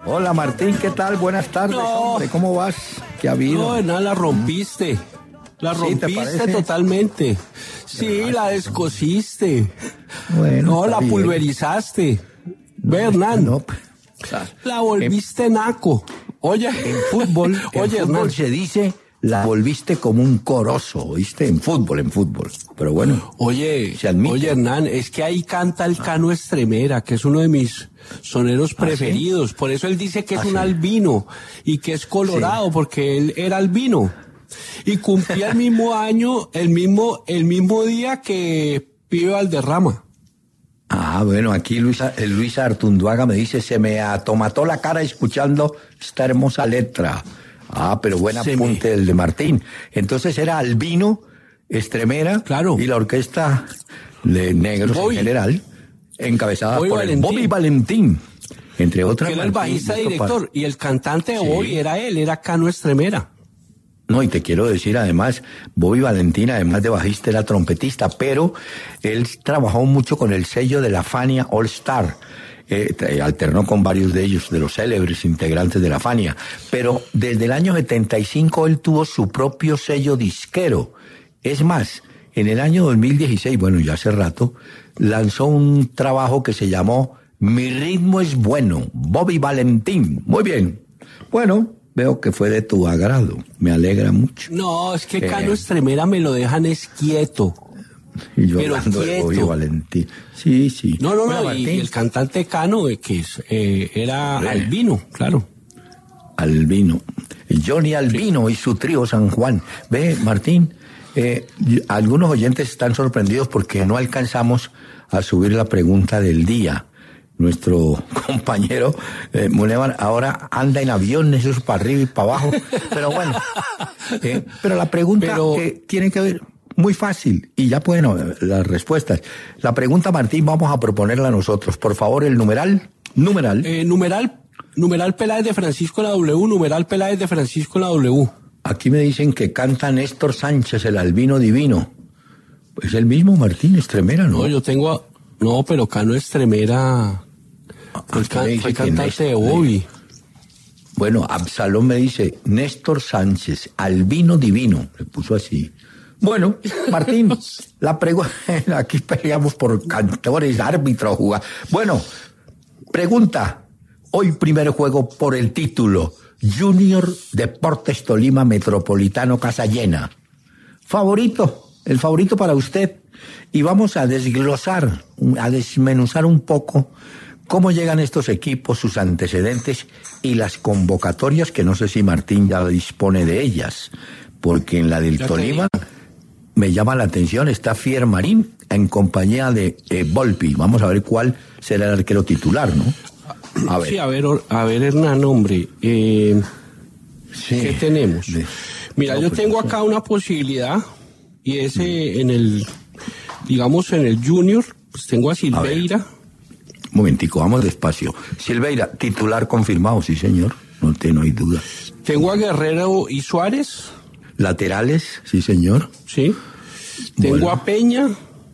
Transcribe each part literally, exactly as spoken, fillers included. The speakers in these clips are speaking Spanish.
Hola Martín, ¿qué tal? Buenas tardes, no. hombre, ¿cómo vas? ¿Qué ha habido? No, nada, la rompiste. La rompiste ¿Sí, totalmente. Sí, la, la descosiste. Bueno, no, la bien. pulverizaste. Ve, Hernán. No, claro. La volviste en, naco. Oye, en fútbol, en Oye, fútbol Hernán. se dice la volviste como un corozo, ¿viste? En fútbol, en fútbol. Pero bueno, oye, se admite. Oye, Hernán, es que ahí canta el Cano Estremera, que es uno de mis soneros preferidos. ¿Ah, sí? Por eso él dice que es ¿Ah, un sí? albino y que es colorado, sí. porque él era albino. Y cumplía el mismo año, el mismo, el mismo día que Pibe Valderrama. Ah, bueno, aquí Luisa, Luisa Artunduaga me dice, se me atomató la cara escuchando esta hermosa letra. Ah, pero buen apunte me... el de Martín. Entonces era albino, Estremera, claro. y la orquesta de negros Bobby. en general, encabezada Bobby por Valentín. el Bobby Valentín, entre otras. Que era el bajista director, para... y el cantante de sí. Bobby era él, era Cano Estremera. No, y te quiero decir además, Bobby Valentín, además de bajista, era trompetista, pero él trabajó mucho con el sello de la Fania All Star. Eh, alternó con varios de ellos, de los célebres integrantes de la Fania. Pero desde el año setenta y cinco él tuvo su propio sello disquero. Es más, en el año dos mil dieciséis, bueno, ya hace rato, lanzó un trabajo que se llamó Mi ritmo es bueno, Bobby Valentín. Muy bien. Bueno, veo que fue de tu agrado. Me alegra mucho. No, es que Cano eh, Estremera me lo dejan es quieto. Y yo pero hablando quieto. de Bobby Valentín. Sí, sí. No, no, no, y el cantante Cano, que es, eh, era Bien. Albino, claro. Albino. Johnny Albino sí. y su trío San Juan. Ve, Martín, eh, algunos oyentes están sorprendidos porque no alcanzamos a subir la pregunta del día. Nuestro compañero eh, Munevar ahora anda en aviones, eso es para arriba y para abajo. Pero bueno, eh, pero la pregunta pero... que tiene que ver... Muy fácil, y ya pueden las respuestas. La pregunta, Martín, vamos a proponerla nosotros. Por favor, el numeral. Numeral. Eh, numeral, numeral Peláez de Francisco en la W, numeral Peláez de Francisco en la W. Aquí me dicen que canta Néstor Sánchez, el albino divino. Es el mismo Martín Estremera, ¿no? No, yo tengo... A, no, pero Cano Estremera... El can, fue cantante de Bobby. Bueno, Absalón me dice, Néstor Sánchez, albino divino. Le puso así. Bueno, Martín, la pregunta, aquí peleamos por cantores, árbitros, jugadores. Bueno, pregunta, hoy primer juego por el título, Junior Deportes Tolima Metropolitano Casa Llena. Favorito, el favorito para usted. Y vamos a desglosar, a desmenuzar un poco cómo llegan estos equipos, sus antecedentes y las convocatorias, que no sé si Martín ya dispone de ellas, porque en la del Tolima... me llama la atención, está Fier Marín en compañía de eh, Volpi. Vamos a ver cuál será el arquero titular, ¿no? A ver. Sí, a ver, a ver, Hernán, hombre. Eh, sí. ¿Qué tenemos? De... Mira, no, yo pues, tengo acá una posibilidad, y es eh, en el, digamos, en el Junior, pues tengo a Silveira. A Un momentico, vamos despacio. Silveira, titular confirmado, sí, señor. No, te, no hay duda. Tengo a Guerrero y Suárez. Laterales, sí, señor. Sí. Tengo bueno. a Peña.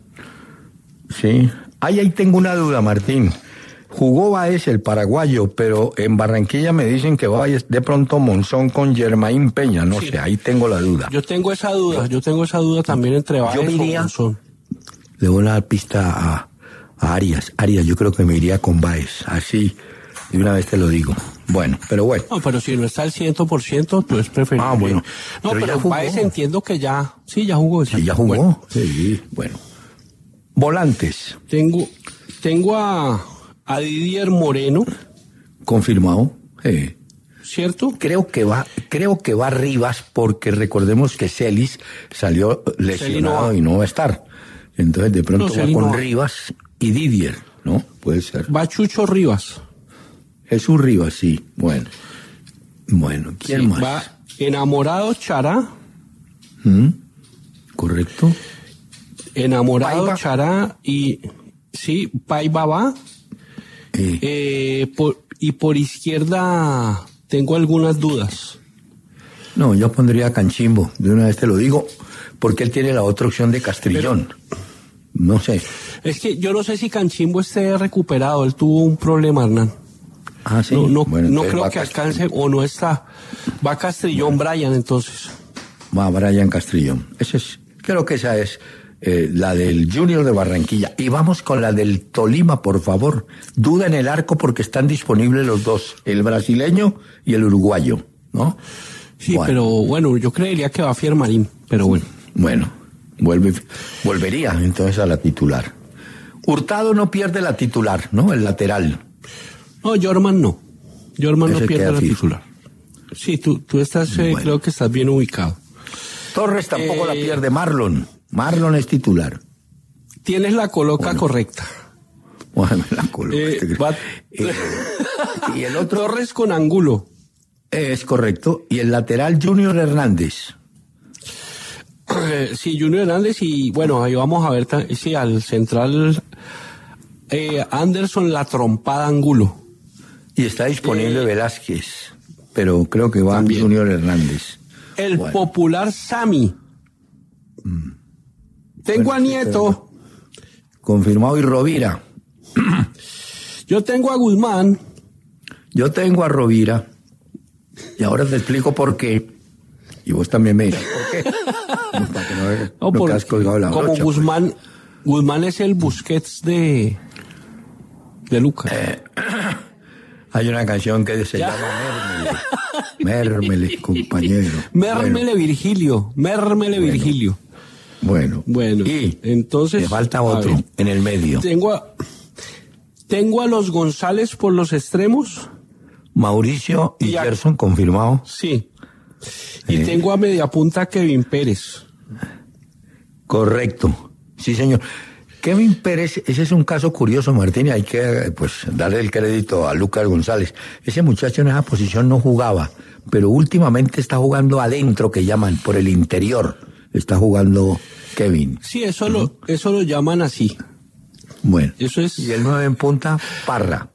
Sí. Ahí, ahí tengo una duda, Martín. Jugó Baez, el paraguayo, pero en Barranquilla me dicen que va de pronto Monzón con Germain Peña. No sí. sé, ahí tengo la duda. Yo tengo esa duda, yo tengo esa duda también entre Baez yo me iría, o Monzón. Le voy a dar pista a, a Arias. Arias, yo creo que me iría con Baez. Así, de una vez te lo digo. Bueno, pero bueno. No, pero si no está al cien por ciento, pues preferible. Ah, bueno. No, pero, pero Baez entiendo que ya, sí, ya jugó. Sí, ya jugó. Bueno. Sí, bueno. Volantes. Tengo, tengo a, a Didier Moreno. Confirmado. Sí. ¿Cierto? Creo que va, creo que va Rivas, porque recordemos que Celis salió lesionado no y no va a estar. Entonces de pronto no, va con no. Rivas y Didier, ¿no? Puede ser. Va Chucho Rivas. Jesús Rivas, sí. Bueno. Bueno, ¿quién sí, más? Va Enamorado Chará. ¿Mm? ¿Correcto? Enamorado Paiva. Chará y... Sí, Paiva va. Eh. Eh, por, y por izquierda tengo algunas dudas. No, yo pondría a Canchimbo. De una vez te lo digo, porque él tiene la otra opción de Castrillón. Pero, no sé. Es que yo no sé si Canchimbo esté recuperado. Él tuvo un problema, Hernán. Ah, sí. No, no, bueno, no creo que Cast... alcance, o no está. Va Castrillón, bueno. Brian, entonces. Va Brian Castrillón. Ese es, creo que esa es eh, la del Junior de Barranquilla. Y vamos con la del Tolima, por favor. Duda en el arco porque están disponibles los dos, el brasileño y el uruguayo, ¿no? Sí, bueno. Pero bueno, yo creería que va Fiermarín, pero bueno. Bueno, vuelve, volvería entonces a la titular. Hurtado no pierde la titular, ¿no? El lateral. No, Jorman no. Jorman no pierde la fijo. Titular. Sí, tú, tú estás, eh, bueno. creo que estás bien ubicado. Torres tampoco eh, la pierde. Marlon. Marlon es titular. Tienes la coloca bueno. correcta. Bueno, la coloca. Eh, va... eh, y el otro. Torres con Angulo. Es correcto. Y el lateral Junior Hernández. Eh, sí, Junior Hernández y bueno, ahí vamos a ver, sí, al central eh, Anderson la trompada Angulo. Y está disponible eh, Velázquez, pero creo que va también. Junior Hernández. El bueno. popular Sami. Mm. Tengo bueno, a Nieto. Sí, confirmado y Rovira. Yo tengo a Guzmán. Yo tengo a Rovira. Y ahora te explico por qué. Y vos también me dices por qué. No, para que no, no, no por, has colgado la como brocha, Guzmán, pues. Guzmán es el Busquets de, de Lucas. Eh, hay una canción que se ya. llama Mérmele. Mérmele, compañero. Mérmele bueno. Virgilio. Mérmele bueno. Virgilio. Bueno. Bueno. Y entonces. Me falta otro ver, en el medio. Tengo a, tengo a los González por los extremos. Mauricio y, y a, Gerson confirmado. Sí. Y eh. tengo a media punta Kevin Pérez. Correcto. Sí, señor. Kevin Pérez, ese es un caso curioso, Martín, y hay que pues darle el crédito a Lucas González. Ese muchacho en esa posición no jugaba, pero últimamente está jugando adentro, que llaman, por el interior. Está jugando Kevin. Sí, eso, ¿no? lo, eso lo llaman así. Bueno. Eso es... Y el nueve en punta, Parra.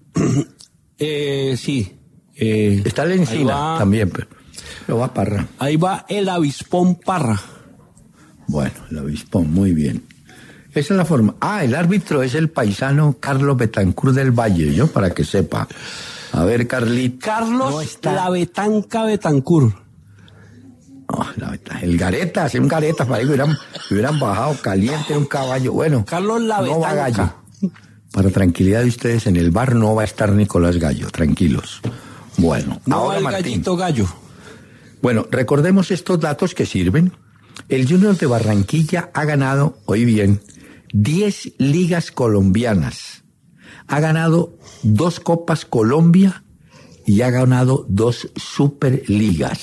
eh, sí. Eh, está el Encina va, también, pero, pero va Parra. Ahí va el Avispón Parra. Bueno, el Avispón, muy bien. Esa es la forma. Ah, el árbitro es el paisano Carlos Betancur del Valle, yo para que sepa. A ver, Carlito. Carlos no está... La Betanca Betancur. Oh, la el Gareta, sí, un Gareta, para que hubieran, hubieran bajado caliente un caballo. Bueno, Carlos La Betanca. No va Gallo. Para tranquilidad de ustedes, en el bar no va a estar Nicolás Gallo, tranquilos. Bueno, no ahora el Martín. Gallito Gallo. Bueno, recordemos estos datos que sirven. El Junior de Barranquilla ha ganado, hoy bien, diez ligas colombianas. Ha ganado dos Copas Colombia y ha ganado dos Superligas.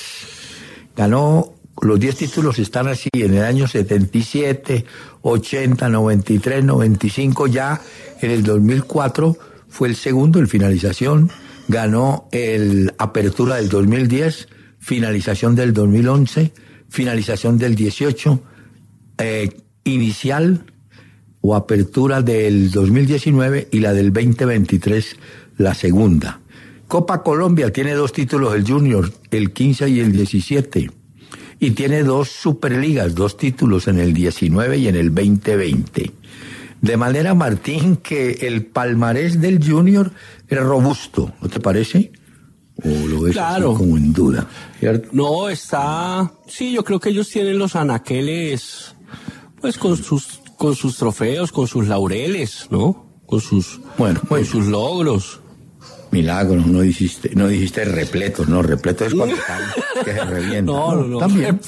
Ganó, los diez títulos están así, en el año setenta y siete, ochenta, noventa y tres, noventa y cinco, ya en el dos mil cuatro fue el segundo, el finalización. Ganó el Apertura del dos mil diez, finalización del dos mil once, finalización del dieciocho, eh, inicial o Apertura del dos mil diecinueve y la del veinte veintitrés, la segunda. Copa Colombia tiene dos títulos el Junior, el quince y el diecisiete. Y tiene dos Superligas, dos títulos en el diecinueve y en el veinte veinte. De manera, Martín, que el palmarés del Junior es robusto, ¿no te parece? ¿O lo ves claro. así como en duda? ¿Cierto? No, está... Sí, yo creo que ellos tienen los anaqueles, pues con sus, con sus trofeos, con sus laureles, ¿no? Con sus, bueno, con sus logros. Milagros, no dijiste, no dijiste repletos, no, repleto es cuando están, que se revienta. No, no, no. También.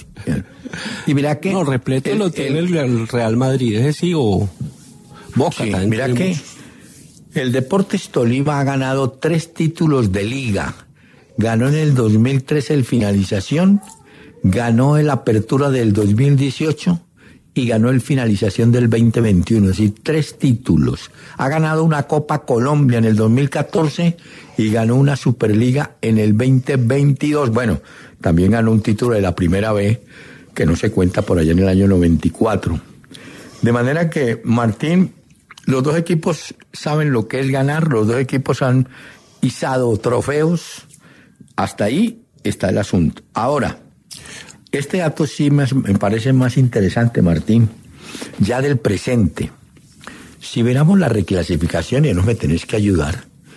Y mira que... No, repleto el, lo tiene el, el Real Madrid, ese sí, o Boca. Sí, mira que mucho. El Deportes Tolima ha ganado tres títulos de liga. Ganó en el dos mil trece el finalización, ganó el Apertura del dos mil dieciocho y ganó el finalización del veinte veintiuno, es decir, tres títulos. Ha ganado una Copa Colombia en el dos mil catorce y ganó una Superliga en el veinte veintidós. Bueno, también ganó un título de la Primera B, que no se cuenta por allá en el año noventa y cuatro. De manera que, Martín, los dos equipos saben lo que es ganar, los dos equipos han izado trofeos, hasta ahí está el asunto. Ahora, este dato sí me, me parece más interesante, Martín, ya del presente. Si viéramos la reclasificación, y no me tenés que ayudar,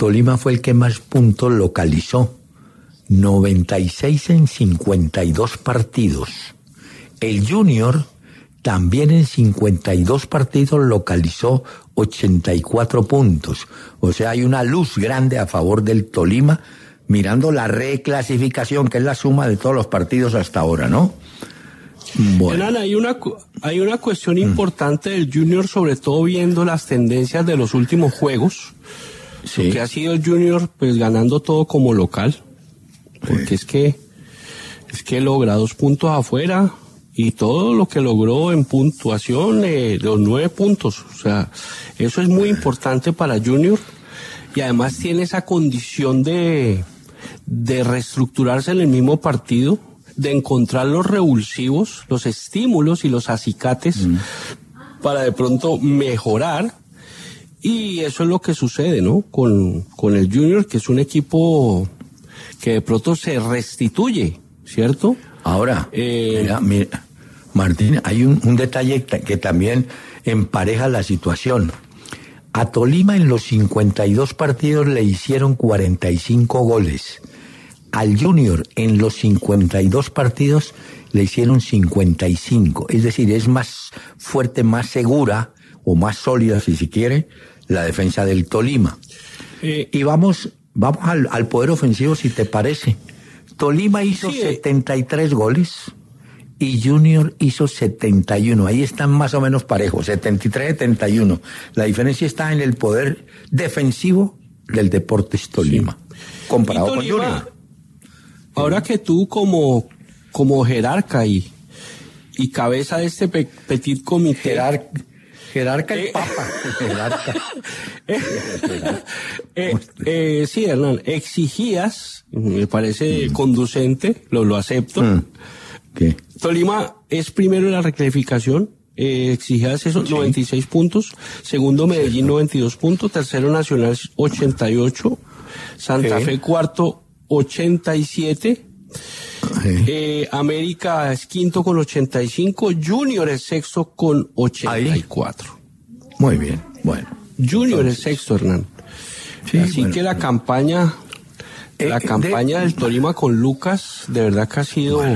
Tolima fue el que más puntos localizó, noventa y seis en cincuenta y dos partidos. El Junior también en cincuenta y dos partidos localizó ochenta y cuatro puntos. O sea, hay una luz grande a favor del Tolima, mirando la reclasificación, que es la suma de todos los partidos hasta ahora, ¿no? Bueno. Hernán, hay una, hay una cuestión mm. importante del Junior, sobre todo viendo las tendencias de los últimos juegos, sí. que ha sido el Junior pues ganando todo como local, porque sí. es que es que logra dos puntos afuera y todo lo que logró en puntuación eh, de los nueve puntos, o sea, eso es muy importante para Junior, y además tiene esa condición de de reestructurarse en el mismo partido, de encontrar los revulsivos, los estímulos y los acicates mm. para de pronto mejorar, y eso es lo que sucede, ¿no? Con, con el Junior, que es un equipo que de pronto se restituye, ¿cierto? Ahora, eh, mira, mira, Martín, hay un, un detalle que también empareja la situación. A Tolima en los cincuenta y dos partidos le hicieron cuarenta y cinco goles. Al Junior en los cincuenta y dos partidos le hicieron cincuenta y cinco. Es decir, es más fuerte, más segura o más sólida, si se quiere, la defensa del Tolima. Eh, y vamos, vamos al, al poder ofensivo, si te parece. Tolima hizo sí, setenta y tres goles y Junior hizo setenta y uno. Ahí están más o menos parejos, setenta y tres a setenta y uno. La diferencia está en el poder defensivo del Deportes Tolima, sí. comparado Tolima, con Junior. Ahora que tú como, como jerarca y, y cabeza de este pe, petit comité... Jerar, jerarca y eh, papa. Jerarca. eh, eh, eh, sí, Hernán, exigías, me parece mm. conducente, lo, lo acepto. Mm. ¿Qué? Tolima es primero en la reclasificación, eh, exigías esos sí. noventa y seis puntos, segundo Medellín noventa y dos puntos, tercero Nacional ochenta y ocho, Santa ¿Qué? Fe cuarto ochenta y siete, sí. eh, América es quinto con ochenta y cinco, Junior es sexto con ochenta y cuatro. Ahí. Muy bien, bueno. Junior Entonces, es sexto, Hernán. Sí, Así bueno, que la bueno. campaña, eh, la campaña de, del Tolima con Lucas, de verdad que ha sido bueno.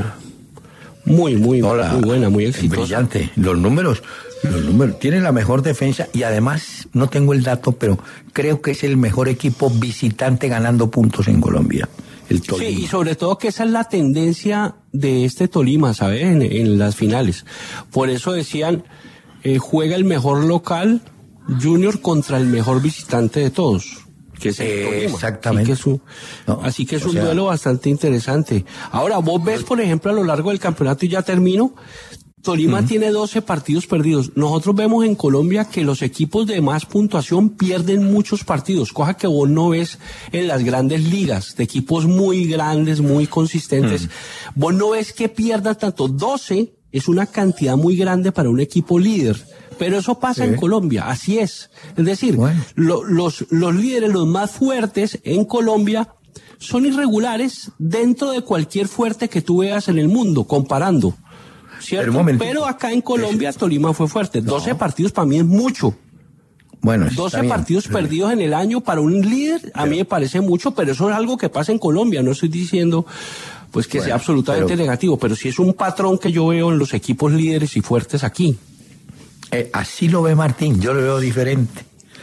muy, muy, Hola, muy buena, muy exitosa. Brillante. Los números, los números, tiene la mejor defensa y además, no tengo el dato, pero creo que es el mejor equipo visitante ganando puntos en Colombia. El Tolima. Sí, y sobre todo que esa es la tendencia de este Tolima, ¿sabes? En, en las finales. Por eso decían, eh, juega el mejor local Junior contra el mejor visitante de todos, que es el eh, Tolima. Exactamente. Así que es un, no, así que es un sea... duelo bastante interesante. Ahora, vos ves, por ejemplo, a lo largo del campeonato, y ya termino, Tolima uh-huh. tiene doce partidos perdidos. Nosotros vemos en Colombia que los equipos de más puntuación pierden muchos partidos, cosa que vos no ves en las grandes ligas, de equipos muy grandes, muy consistentes. Uh-huh. Vos no ves que pierdan tanto. doce es una cantidad muy grande para un equipo líder, pero eso pasa sí. en Colombia, así es. Es decir, bueno. lo, los, los líderes, los más fuertes en Colombia, son irregulares dentro de cualquier fuerte que tú veas en el mundo, comparando. ¿Cierto? Pero, pero acá en Colombia Tolima fue fuerte. No. doce partidos para mí es mucho. Bueno, doce partidos bien. perdidos en el año para un líder, a mí me parece mucho, pero eso es algo que pasa en Colombia. No estoy diciendo pues que bueno, sea absolutamente pero, negativo, pero sí es un patrón que yo veo en los equipos líderes y fuertes aquí. Eh, así lo ve Martín, yo lo veo diferente.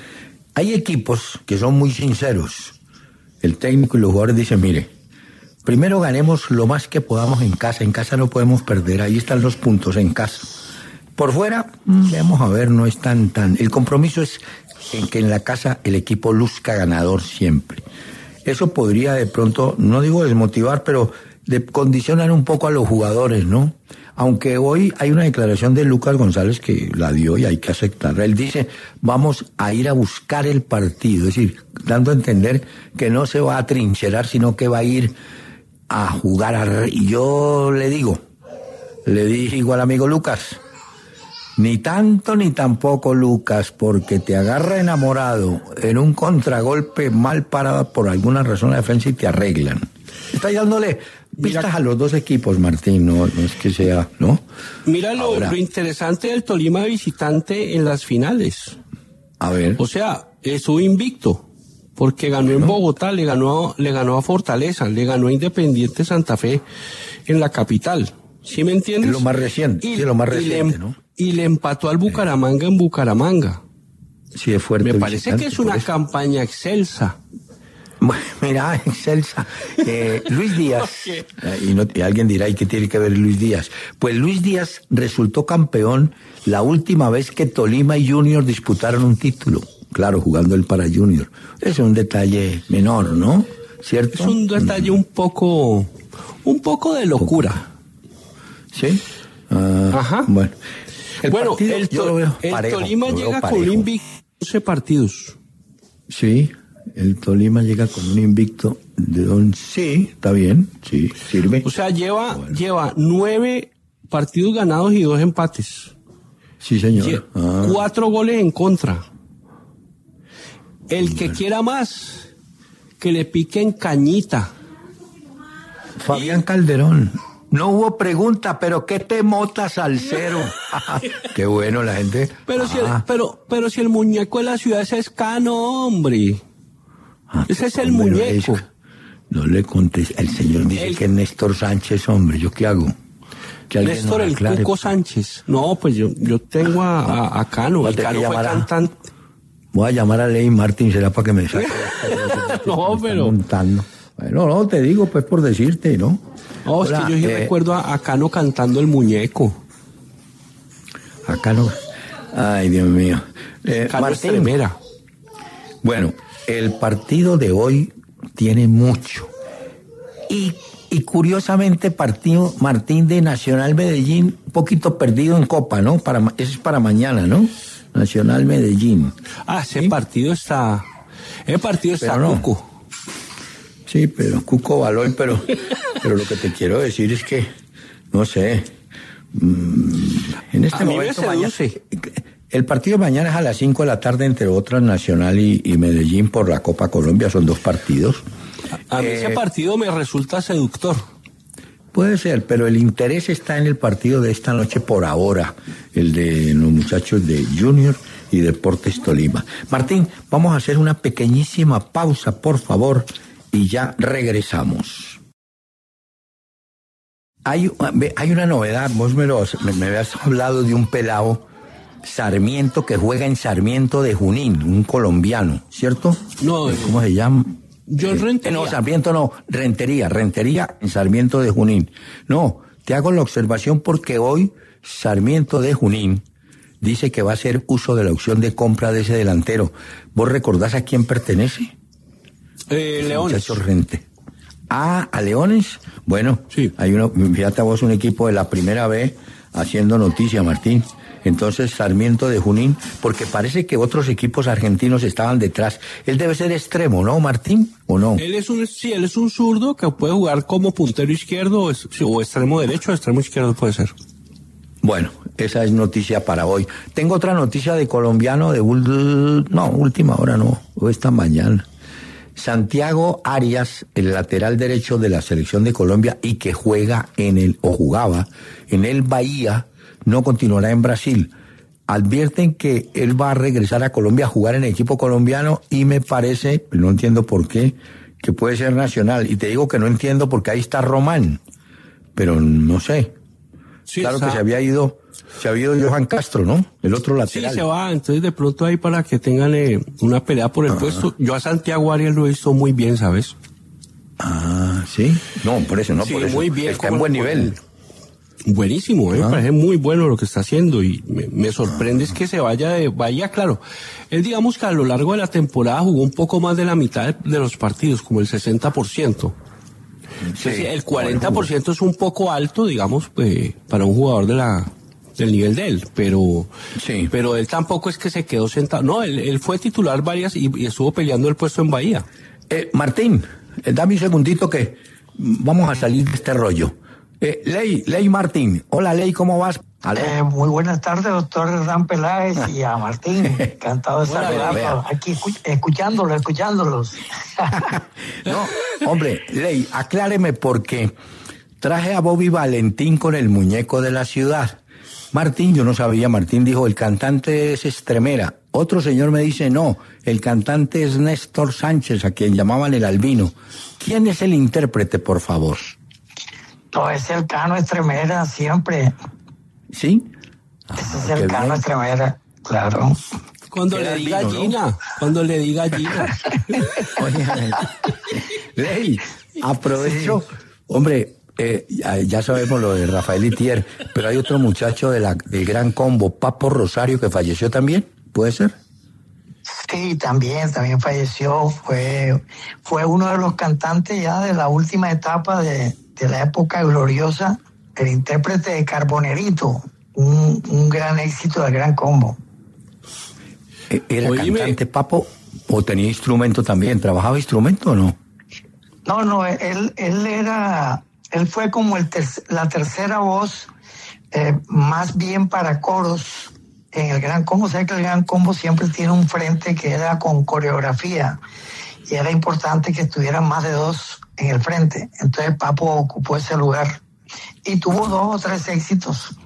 Hay equipos que son muy sinceros. El técnico y los jugadores dicen, mire, primero ganemos lo más que podamos en casa. En casa no podemos perder. Ahí están los puntos en casa. Por fuera, vamos a ver, no es tan, tan... El compromiso es en que en la casa el equipo luzca ganador siempre. Eso podría de pronto, no digo desmotivar, pero de condicionar un poco a los jugadores, ¿no? Aunque hoy hay una declaración de Lucas González que la dio y hay que aceptarla. Él dice, vamos a ir a buscar el partido. Es decir, dando a entender que no se va a trincherar, sino que va a ir a jugar a... Y yo le digo, le dije igual amigo Lucas, ni tanto ni tampoco Lucas, porque te agarra enamorado en un contragolpe mal parado por alguna razón la defensa y te arreglan. Está dándole pistas Mira, a los dos equipos, Martín, no, no es que sea, ¿no? Mira lo, Ahora, lo interesante del Tolima visitante en las finales. A ver. O sea, estuvo invicto. porque ganó en ¿no? Bogotá, le ganó, le ganó a Fortaleza, le ganó a Independiente Santa Fe en la capital. ¿Sí me entiendes? Es lo más reciente, y, sí, lo más y reciente, le, ¿no? Y le empató al Bucaramanga en Bucaramanga. Sí, es fuerte. Me parece que es una campaña excelsa. Bueno, mira, excelsa. Eh, Luis Díaz, eh, y, no, y alguien dirá, ¿y qué tiene que ver Luis Díaz? Pues Luis Díaz resultó campeón la última vez que Tolima y Junior disputaron un título. Claro, jugando él para Junior. Es un detalle menor, ¿no? ¿Cierto? Es un detalle un poco, un poco de locura. ¿Sí? Uh, Ajá. Bueno, el, bueno, partido, el, to el parejo, Tolima llega con un invicto once partidos. Sí. El Tolima llega con un invicto de once. Sí, está bien, sí, sirve. O sea, lleva, bueno. lleva nueve partidos ganados y dos empates. Sí, señor. Ah. Cuatro goles en contra. El que bueno. quiera más, que le piquen cañita. Fabián Calderón. No hubo pregunta, pero ¿qué te motas al cero? Qué bueno la gente. Pero, ah. si el, pero, pero si el muñeco de la ciudad es Escano, hombre. Ah, ese es el muñeco. No le conté. El señor dice el, que es Néstor Sánchez, hombre. ¿Yo qué hago? Néstor el aclare, Cuco Sánchez. No, pues yo, yo tengo a, a, a Cano. El Cano fue cantante. Voy a llamar a Ley Martín, será para que me saque. No, pero. Montando. Bueno, no, te digo, pues por decirte, ¿no? No, Hola, es que yo sí eh, recuerdo a, a Cano cantando el muñeco. A Cano. Ay, Dios mío. Eh, Cano Martín. Estremera. Bueno. El partido de hoy tiene mucho. Y, y curiosamente, partido Martín de Nacional Medellín, un poquito perdido en Copa, ¿no? Para, eso es para mañana, ¿no? Nacional Medellín. Ah, ese ¿sí? partido está... Ese partido está no. Cuco. Sí, pero Cuco Baloy, pero, pero lo que te quiero decir es que, no sé, mmm, en este A momento... mí me seduce. Mañana, el partido de mañana es a las cinco de la tarde, entre otras Nacional y, y Medellín por la Copa Colombia, son dos partidos. A, a mí eh, ese partido me resulta seductor. Puede ser, pero el interés está en el partido de esta noche por ahora, el de los muchachos de Junior y Deportes Tolima. Martín, vamos a hacer una pequeñísima pausa, por favor, y ya regresamos. Hay, hay una novedad, vos me, lo, me, me habías hablado de un pelado Sarmiento que juega en Sarmiento de Junín, un colombiano, ¿cierto? No, ¿cómo se llama? John Rentería. No, Sarmiento no, Rentería, Rentería en Sarmiento de Junín. No, te hago la observación porque hoy Sarmiento de Junín dice que va a hacer uso de la opción de compra de ese delantero. ¿Vos recordás a quién pertenece? Eh, Leones. Rente. Ah, ¿a Leones? Bueno, sí. Hay uno, fíjate a vos, un equipo de la primera B haciendo noticia, Martín. Entonces, Sarmiento de Junín, porque parece que otros equipos argentinos estaban detrás. Él debe ser extremo, ¿no, Martín? ¿O no? Él es un, sí, él es un zurdo que puede jugar como puntero izquierdo o, es, o extremo derecho o extremo izquierdo puede ser. Bueno, esa es noticia para hoy. Tengo otra noticia de colombiano de... No, última hora no, o esta mañana. Santiago Arias, el lateral derecho de la selección de Colombia y que juega en el, o jugaba en el Bahía, no continuará en Brasil. Advierten que él va a regresar a Colombia a jugar en el equipo colombiano y me parece, no entiendo por qué, que puede ser nacional. Y te digo que no entiendo porque ahí está Román, pero no sé. Sí, claro que se había ido, se había ido Johan Castro, ¿no? El otro lateral. Sí, se va, entonces de pronto ahí para que tengan eh, una pelea por el Ajá. puesto. Yo a Santiago Arias lo he visto muy bien, ¿sabes? Ah, ¿sí? No, por eso, no, sí, por eso. Muy bien. Está en buen nivel. Buenísimo, eh, me parece muy bueno lo que está haciendo y me, me sorprende es que se vaya de Bahía, claro. Él digamos que a lo largo de la temporada jugó un poco más de la mitad de, de los partidos, como el sesenta por ciento. Sí, Entonces, el cuarenta por ciento es un poco alto, digamos, eh, para un jugador de la del nivel de él, pero sí. pero él tampoco es que se quedó sentado. No, él, él fue titular varias y, y estuvo peleando el puesto en Bahía. Eh, Martín, eh, dame un segundito que vamos a salir de este rollo. Eh, Ley, Ley Martín. Hola, Ley, ¿cómo vas? Eh, muy buenas tardes, doctor Hernán Peláez y a Martín. Encantado de saludarlo. Aquí escuchándolo, escuchándolos. No, hombre, Ley, acláreme porque traje a Bobby Valentín con el muñeco de la ciudad. Martín, yo no sabía, Martín dijo, el cantante es Estremera. Otro señor me dice, no, El cantante es Néstor Sánchez, a quien llamaban el Albino. ¿Quién es el intérprete, por favor? No, es el Cano Estremera, siempre. ¿Sí? Ese es el Cano Estremera, claro. Cuando le diga Gina, ¿no? Cuando le diga Gina. Oye, Ley, aprovecho. Sí. Hombre, eh, ya, ya sabemos lo de Rafael Itier, pero hay otro muchacho de la, del Gran Combo, Papo Rosario, que falleció también, ¿puede ser? Sí, también, también falleció. Fue, fue uno de los cantantes ya de la última etapa de, de la época gloriosa, el intérprete de Carbonerito, un, un gran éxito del Gran Combo. ¿Era Oíme. cantante Papo o tenía instrumento también? ¿Trabajaba instrumento o no? No, no, él, él era, él fue como el ter, la tercera voz, eh, más bien para coros en el Gran Combo. O sea que el Gran Combo siempre tiene un frente que era con coreografía y era importante que estuvieran más de dos en el frente. Entonces Papo ocupó ese lugar y tuvo dos o tres éxitos.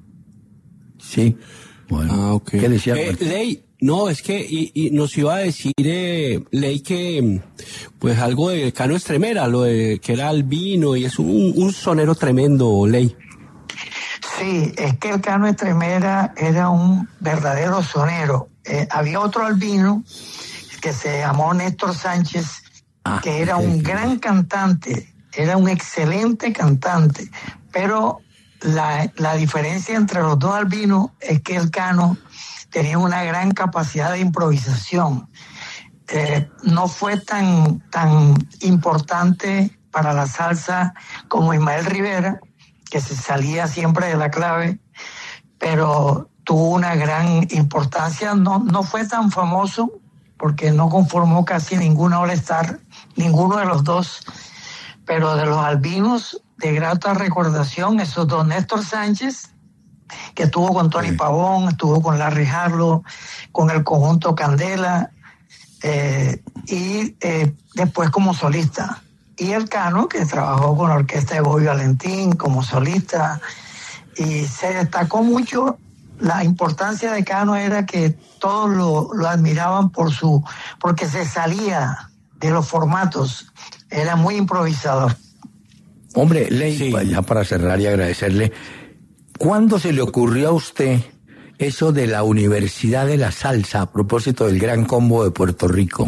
Sí. Bueno, ah, okay. ¿Qué decía? Eh, Ley, no, es que y, y nos iba a decir, eh, Ley, que pues algo de Cano Estremera, lo de que era albino y es un, un sonero tremendo, Ley. Sí, es que el Cano Estremera era un verdadero sonero. Eh, había otro albino que se llamó Néstor Sánchez, ah, que era un sí. gran cantante, era un excelente cantante, pero la, la diferencia entre los dos albinos es que el Cano tenía una gran capacidad de improvisación. Eh, no fue tan, tan importante para la salsa como Ismael Rivera, que se salía siempre de la clave, pero tuvo una gran importancia. No, no fue tan famoso porque no conformó casi ninguna All-Star, ninguno de los dos, pero de los albinos de grata recordación, esos dos, Néstor Sánchez, que estuvo con Tony sí. Pavón, estuvo con Larry Harlow, con el conjunto Candela, eh, y eh, después como solista. Y el Cano, que trabajó con la orquesta de Bobby Valentín como solista, y se destacó mucho. La importancia de Cano era que todos lo, lo admiraban por su, porque se salía de los formatos, era muy improvisador. Hombre, Ley, sí. ya para cerrar y agradecerle, ¿cuándo se le ocurrió a usted eso de la Universidad de la Salsa a propósito del Gran Combo de Puerto Rico?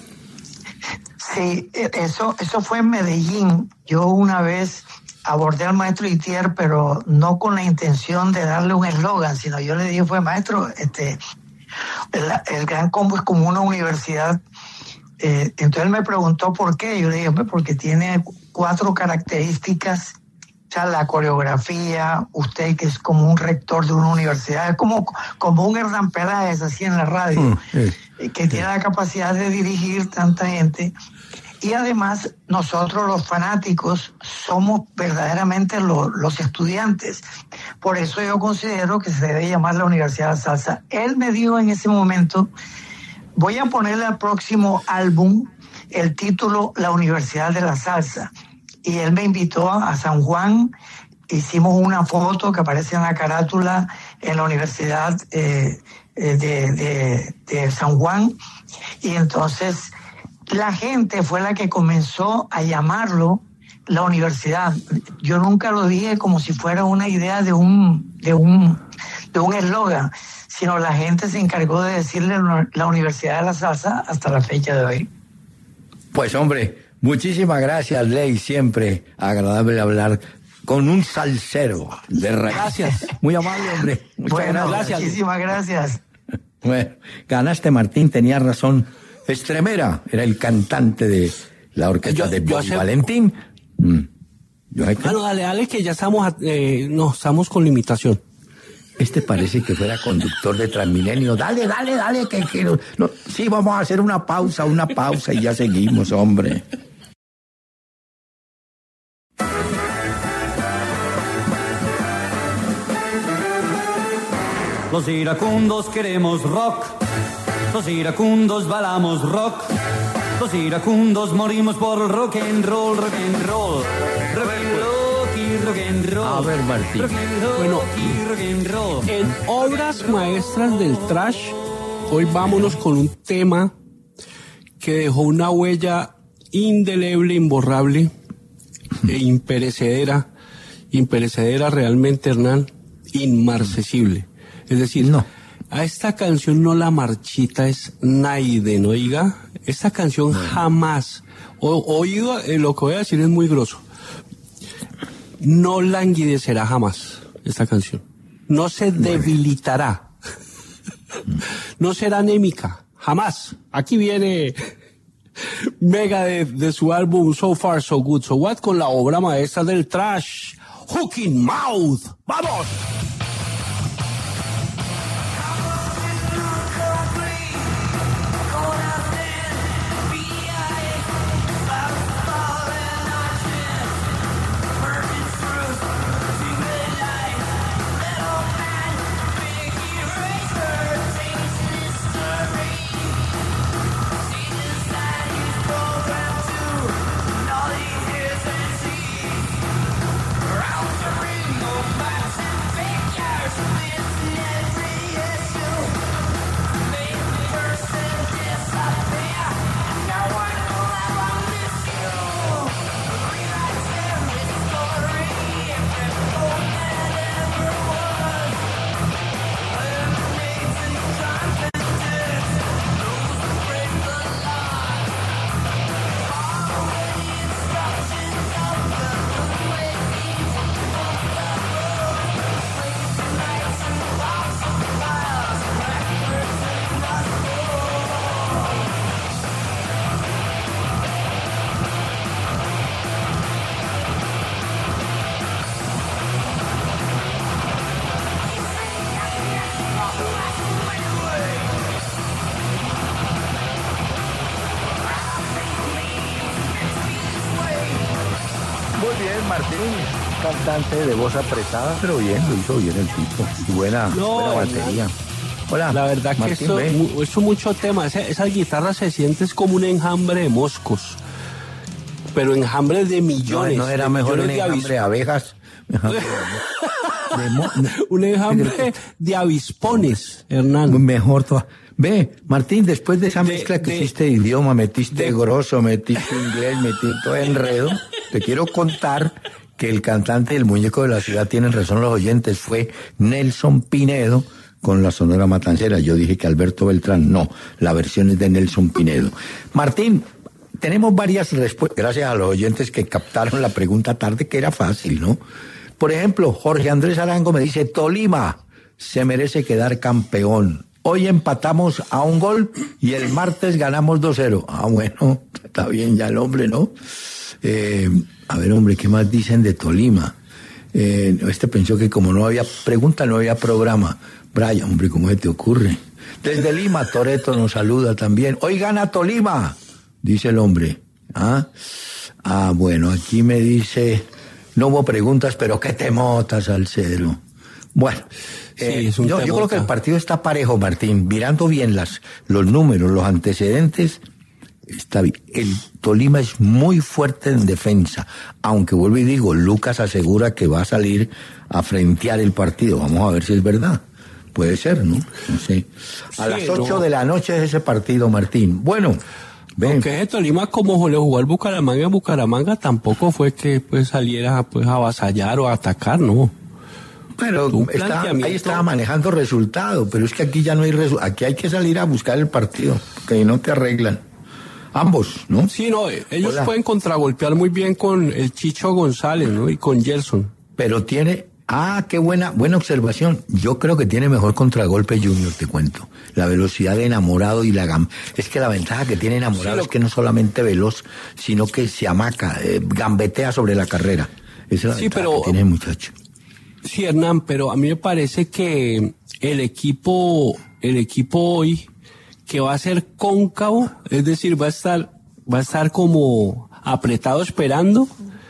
Sí, eso, eso fue en Medellín. Yo una vez abordé al maestro Itier, pero no con la intención de darle un eslogan, sino yo le dije, fue maestro, este, el, el Gran Combo es como una universidad. Eh, entonces él me preguntó por qué. Yo le dije, porque tiene cuatro características. O sea, la coreografía, usted que es como un rector de una universidad, es como, como un Hernán Peláez así en la radio, mm, sí, que sí. tiene la capacidad de dirigir tanta gente. Y además nosotros los fanáticos somos verdaderamente lo, los estudiantes. Por eso yo considero que se debe llamar la Universidad de la Salsa. Él me dijo en ese momento, voy a ponerle al próximo álbum el título La Universidad de la Salsa. Y él me invitó a San Juan, hicimos una foto que aparece en la carátula en la Universidad eh, de, de, de San Juan, y entonces la gente fue la que comenzó a llamarlo la universidad. Yo nunca lo dije como si fuera una idea de un de un de un eslogan, sino la gente se encargó de decirle la Universidad de la Salsa hasta la fecha de hoy. Pues hombre, muchísimas gracias, Ley, siempre agradable hablar con un salsero de raíz. Gracias. Muy amable, hombre. Muchas bueno, gracias. Muchísimas gracias. Bueno, ganaste, Martín, tenías razón. Estremera era el cantante de la orquesta yo, de Bobby sé... Valentín. Mm. Yo sé que... Bueno, dale, dale, que ya estamos, eh, no, estamos con limitación. Este parece que fuera conductor de Transmilenio. Dale, dale, dale, que, que no, no. Sí, vamos a hacer una pausa, una pausa y ya seguimos, hombre. Los iracundos queremos rock, los iracundos balamos rock, los iracundos morimos por rock and roll, rock and roll, rock and roll, y rock and roll. A ver, Martín. Rock and roll, bueno, y rock and roll. En obras maestras del trash, hoy vámonos con un tema que dejó una huella indeleble, imborrable e imperecedera, imperecedera realmente, Hernán, inmarcesible. Es decir, no. A esta canción no la marchita es naide, ¿no? Oiga, esta canción bueno. jamás, o, oído, eh, lo que voy a decir es muy grosso, no languidecerá jamás esta canción. No se debilitará. No será anémica. Jamás. Aquí viene Megadeth de su álbum So Far So Good So What con la obra maestra del thrash, Hooking Mouth. ¡Vamos! Cantante de voz apretada, pero bien, lo hizo bien el tipo. Y buena, no, buena batería. Hola. La verdad Martín, que esto, mu, esto mucho tema. Esa, esa guitarra se siente es como un enjambre de moscos. Pero enjambre de millones. No, no era mejor un enjambre de abejas. Enjambre de, de mo, un enjambre de avispones, Hernán. Mejor todo. Ve, Martín, después de esa mezcla de, que de, hiciste de idioma, metiste de, grosso, metiste inglés, metiste todo enredo, te quiero contar que el cantante del Muñeco de la Ciudad, tienen razón los oyentes, fue Nelson Pinedo con la Sonora Matancera. Yo dije que Alberto Beltrán, no, la versión es de Nelson Pinedo. Martín, tenemos varias respuestas, gracias a los oyentes que captaron la pregunta tarde, que era fácil, ¿no? Por ejemplo, Jorge Andrés Arango me dice, Tolima se merece quedar campeón. Hoy empatamos a un gol y el martes ganamos dos cero. Ah, bueno, está bien ya el hombre, ¿no? Eh, a ver, hombre, ¿qué más dicen de Tolima? Eh, este pensó que como no había pregunta, no había programa. Brian, hombre, ¿cómo se te ocurre? Desde Lima, Toretto nos saluda también. Hoy gana Tolima, dice el hombre. Ah, ah bueno, aquí me dice, no hubo preguntas, pero qué temota, Salcero. Bueno, eh, sí, yo, yo creo que el partido está parejo, Martín. Mirando bien las, los números, los antecedentes, está bien. El Tolima es muy fuerte en defensa, aunque vuelvo y digo, Lucas asegura que va a salir a frentear el partido. Vamos a ver si es verdad. Puede ser, ¿no? No sé. A sí, las ocho no. de la noche es ese partido, Martín. Bueno, ven. Aunque ese Tolima, como le jugó al Bucaramanga, Bucaramanga tampoco fue que pues saliera pues a avasallar o a atacar, ¿no? Pero está, ahí estaba manejando resultado, pero es que aquí ya no hay resultado. Aquí hay que salir a buscar el partido, que no te arreglan. Ambos, ¿no? Sí, no, ellos Hola. pueden contragolpear muy bien con el Chicho González, ¿no? Y con Gelson. Pero tiene, ah, qué buena, buena observación. Yo creo que tiene mejor contragolpe Junior, te cuento. La velocidad de Enamorado y la gam... Es que la ventaja que tiene Enamorado sí, lo... es que no solamente veloz, sino que se amaca, eh, gambetea sobre la carrera. Esa es la sí, ventaja pero... que tiene el muchacho. Sí, Hernán, pero a mí me parece que el equipo, el equipo hoy, que va a ser cóncavo, es decir, va a estar, va a estar como apretado esperando,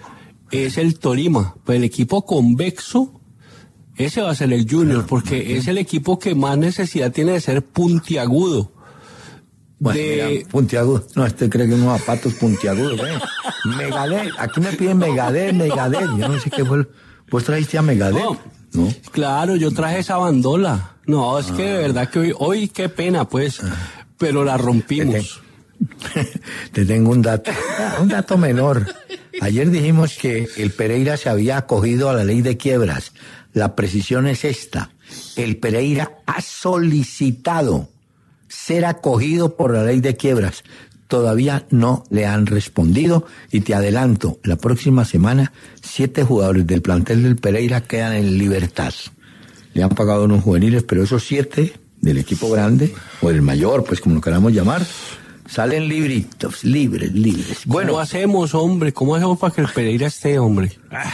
es el Tolima. Pues el equipo convexo, ese va a ser el Junior, porque es el equipo que más necesidad tiene de ser puntiagudo. Bueno, de... mira, puntiagudo. No, este cree que unos zapatos puntiagudos, ¿eh? Megadeth, aquí me piden Megadeth, Megadeth, yo no sé qué fue. ¿Vos trajiste a Megadeth? No, ¿no? Claro, yo traje esa bandola. No, es ah. que de verdad que hoy, hoy qué pena, pues, ah. pero la rompimos. Te tengo un dato, un dato menor. Ayer dijimos que el Pereira se había acogido a la ley de quiebras. La precisión es esta. El Pereira ha solicitado ser acogido por la ley de quiebras. Todavía no le han respondido y te adelanto, la próxima semana siete jugadores del plantel del Pereira quedan en libertad. Le han pagado unos juveniles, pero esos siete del equipo grande, o del mayor, pues como lo queramos llamar, salen libritos, libres, libres. Bueno, ¿cómo hacemos, hombre? ¿Cómo hacemos para que el Pereira esté, hombre?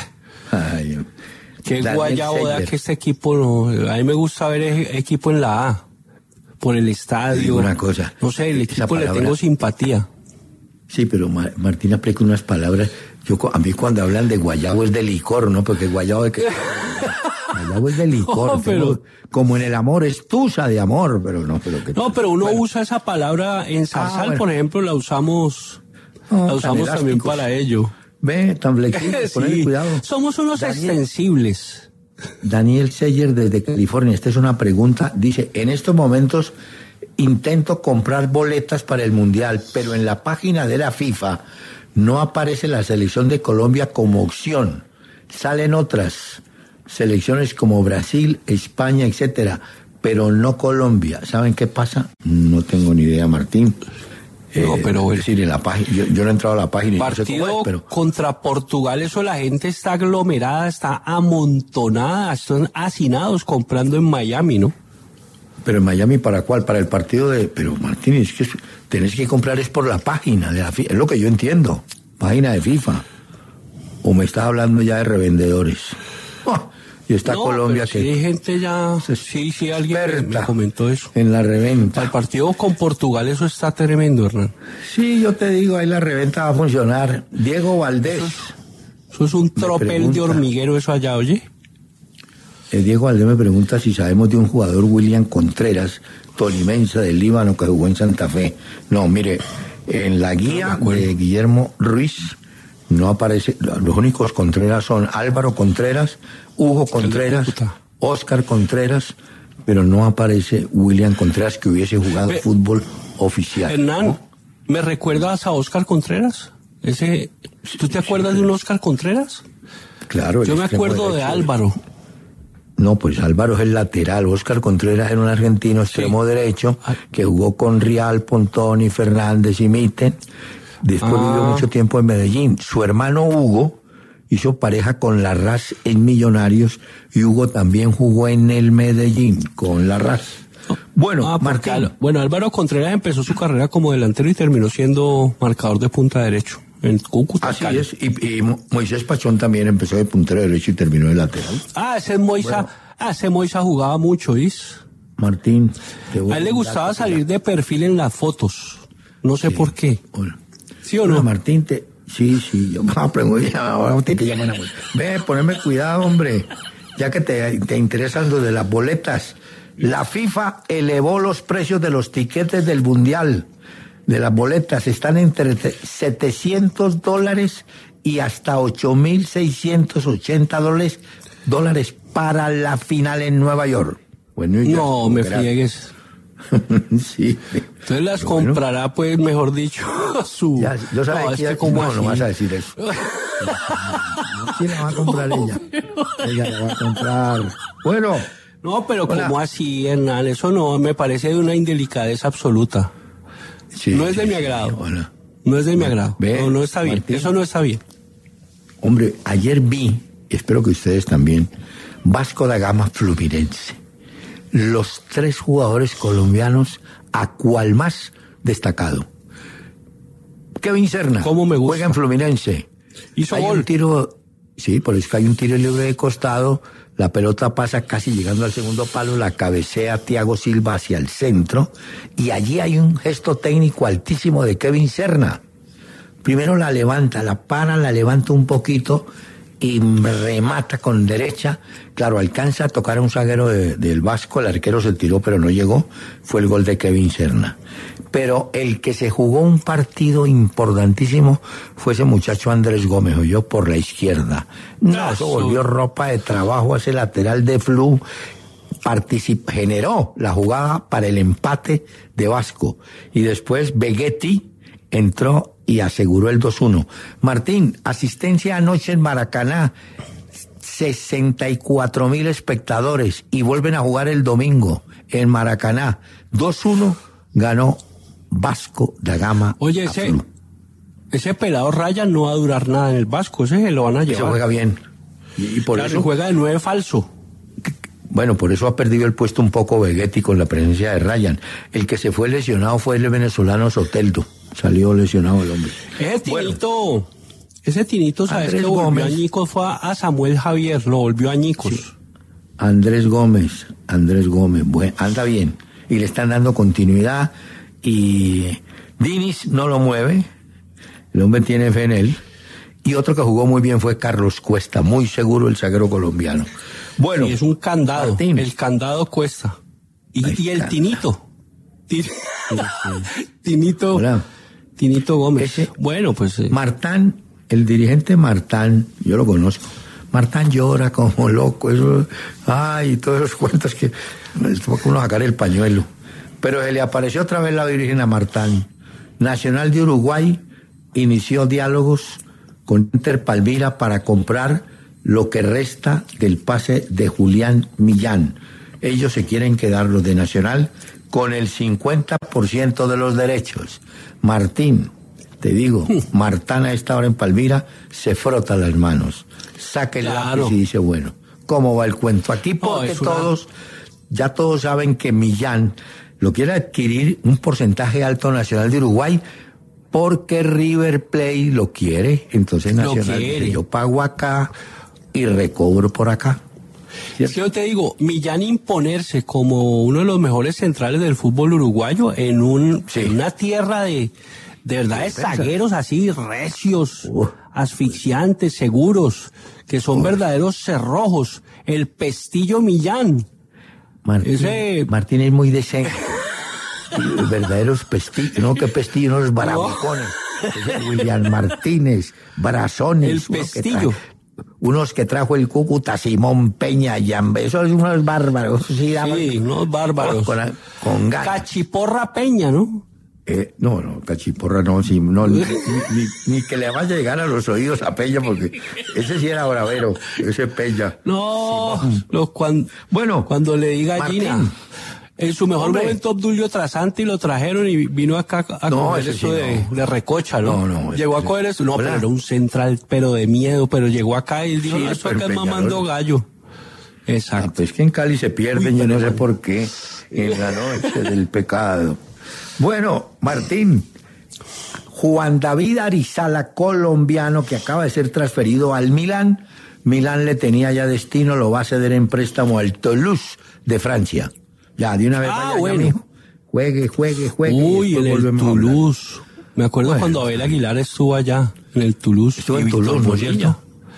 Ay, qué guayabo da que este equipo no... A mí me gusta ver el equipo en la A, por el estadio. Una cosa. No sé, el equipo palabra, le tengo simpatía. Sí, pero Mar, Martín aplica unas palabras. Yo a mí cuando hablan de guayabo es de licor, ¿no? Porque guayabo de que guayabo es de licor. No, pero tengo, como en el amor es tusa de amor, pero no, pero que no, pero uno bueno. usa esa palabra en Zarzal, ah, bueno. por ejemplo, la usamos, no, la usamos también para ello. Ve, tan flexible, sí. Poner cuidado. Somos unos Daniel, extensibles. Daniel Seyer desde California, esta es una pregunta, dice, en estos momentos intento comprar boletas para el Mundial, pero en la página de la FIFA no aparece la selección de Colombia como opción. Salen otras selecciones como Brasil, España, etcétera, pero no Colombia. ¿Saben qué pasa? No tengo ni idea, Martín. No, eh, pero es decir, en la página, yo, yo no he entrado a la página. Partido y no sé cómo es, pero... contra Portugal, eso la gente está aglomerada, está amontonada, están hacinados comprando en Miami, ¿no? Pero en Miami, ¿para cuál? Para el partido de... Pero Martín, es que tenés que comprar es por la página de la FIFA, es lo que yo entiendo, página de FIFA. ¿O me estás hablando ya de revendedores? Oh, y está no, Colombia pero que... Sí, hay gente ya... Sí, sí, alguien me comentó eso. En la reventa. El partido con Portugal, eso está tremendo, Hernán. Sí, yo te digo, ahí la reventa va a funcionar. Diego Valdés. Eso es, eso es un tropel pregunta, de hormiguero eso allá, oye. Eh, Diego Valdés me pregunta si sabemos de un jugador, William Contreras, tolimense del Líbano, que jugó en Santa Fe. No, mire, en la guía no de Guillermo Ruiz no aparece, los únicos Contreras son Álvaro Contreras, Hugo Contreras, Óscar Contreras, pero no aparece William Contreras que hubiese jugado Be, fútbol oficial. Hernán, ¿no? ¿Me recuerdas a Óscar Contreras? Ese, ¿tú te acuerdas de un Óscar Contreras? Claro. Yo me acuerdo de, de Álvaro. No, pues Álvaro es el lateral. Óscar Contreras era un argentino extremo sí. derecho que jugó con Rial, Pontoni, Fernández y Mitten. Después ah. vivió mucho tiempo en Medellín. Su hermano Hugo hizo pareja con Larraz en Millonarios y Hugo también jugó en el Medellín con Larraz. Bueno, ah, Martín. Bueno, Álvaro Contreras empezó su carrera como delantero y terminó siendo marcador de punta derecho en Cúcuta. Así Cali. es, y, y Moisés Pachón también empezó de puntero derecho y terminó de lateral. Ah, ese Moisa, bueno. ah, ese Moisa jugaba mucho, ¿is? Martín. A él le gustaba salir de perfil en las fotos. No sé sí. por qué. Bueno. ¿Sí o bueno, no? Martín, te... sí, sí, yo me pregunto, ahora te llaman a... Ve, poneme cuidado, hombre, ya que te, te interesan lo de las boletas. La FIFA elevó los precios de los tiquetes del Mundial, de las boletas, están entre setecientos dólares y hasta ocho mil seiscientos ochenta dólares, dólares para la final en Nueva York. Bueno, no, me friegues. Sí. Entonces las bueno. comprará, pues, mejor dicho, su... Ya, yo sabía no, que ya, como no, no vas a decir eso. ¿Quién la va a comprar no, ella? Pero... Ella la va a comprar. Bueno. No, pero hola. ¿Cómo así, Hernán? Eso no, me parece de una indelicadeza absoluta. Sí, no es de sí, mi agrado. Sí, hola. No es de mi agrado. Ve, no, no está bien. Martín. Eso no está bien. Hombre, ayer vi, espero que ustedes también, Vasco da Gama Fluminense. Los tres jugadores colombianos, a cual más destacado. Kevin Serna, ¿cómo me gusta? Juega en Fluminense. Hizo hay gol. Un tiro, sí, por eso que hay un tiro libre de costado, la pelota pasa casi llegando al segundo palo, la cabecea Thiago Silva hacia el centro, y allí hay un gesto técnico altísimo de Kevin Serna. Primero la levanta, la para, la levanta un poquito y remata con derecha. Claro, alcanza a tocar a un zaguero de, del Vasco, el arquero se tiró pero no llegó, fue el gol de Kevin Serna. Pero el que se jugó un partido importantísimo fue ese muchacho Andrés Gómez, oyó, por la izquierda. No, eso volvió ropa de trabajo a ese lateral de Flu, particip- generó la jugada para el empate de Vasco. Y después Vegetti entró y aseguró el dos uno. Martín, asistencia anoche en Maracaná, sesenta y cuatro mil espectadores y vuelven a jugar el domingo en Maracaná. dos uno ganó Vasco da Gama. Oye, ese, ese pelado Ryan no va a durar nada en el Vasco, ese se lo van a llevar. Se juega bien. Y, y por claro, eso juega de nueve falso. Bueno, por eso ha perdido el puesto un poco Vegetti con la presencia de Ryan. El que se fue lesionado fue el venezolano Soteldo. Salió lesionado el hombre. Ese Tinito, bueno, ese Tinito, ¿sabes Andrés que volvió Gómez. añicos? Fue a Samuel Javier, lo volvió añicos. Sí. Andrés Gómez, Andrés Gómez, bueno, anda bien. Y le están dando continuidad. Y Dinis no lo mueve. El hombre tiene fe en él. Y otro que jugó muy bien fue Carlos Cuesta, muy seguro el zaguero colombiano. Bueno, y es un candado, Martín. El candado Cuesta. Y, y el Tinito. Tin... Sí, sí. Tinito. Hola. Tinito Gómez. Ese, bueno, pues. Eh. Martán, el dirigente Martán, yo lo conozco. Martán llora como loco, eso, ay, todos esos cuentos que tuvo que uno sacar el pañuelo. Pero se le apareció otra vez la Virgen a Martán. Nacional de Uruguay inició diálogos con Inter Palmira para comprar lo que resta del pase de Julián Millán. Ellos se quieren quedar, los de Nacional, con el cincuenta por ciento de los derechos. Martín, te digo, Martán a esta hora en Palmira se frota las manos, saca el claro. lápiz y dice, bueno, ¿cómo va el cuento aquí? Porque no, todos, una... ya todos saben que Millán lo quiere adquirir un porcentaje alto Nacional de Uruguay porque River Plate lo quiere. Entonces Nacional dice, yo pago acá y recobro por acá. Es que yo te digo, Millán imponerse como uno de los mejores centrales del fútbol uruguayo en, un, sí. en una tierra de, de verdad, de zagueros así recios, uh. asfixiantes, seguros, que son uh. verdaderos cerrojos. El Pestillo Millán. Martín, Ese... Martín es muy decente. Verdaderos pestillos, no que pestillos, unos barabucones. No. William Martínez, Brazones. El Pestillo. Unos que trajo el Cúcuta, Simón Peña, Yambe, esos son unos bárbaros. Sí, sí unos bárbaros. Con, con ganas. Cachiporra Peña, ¿no? Eh, no, no, Cachiporra no, sí, no ni, ni, ni que le vaya a llegar a los oídos a Peña, porque ese sí era bravero, ese Peña. No, los cuando, bueno, cuando le diga Gallina. En su mejor Hombre. momento, Obdulio Trasante, y lo trajeron y vino acá a no, coger eso sí, de, no. de recocha, ¿no? No, no. Llegó a coger eso. No, Hola. pero era un central, pero de miedo, pero llegó acá y dijo, sí, eso acá es mamando gallo. Exacto. Ah, pues que en Cali se pierden, Uy, yo no sé por qué, en la noche del pecado. Bueno, Martín, Juan David Arizala, colombiano, que acaba de ser transferido al Milán. Milán le tenía ya destino, lo va a ceder en préstamo al Toulouse de Francia. Ya, de una vez ah, vaya, bueno. ya, mijo. Juegue, juegue, juegue. Uy, en el Toulouse. Me acuerdo bueno. cuando Abel Aguilar estuvo allá, en el Toulouse. Estuvo en Toulouse, ¿no es cierto?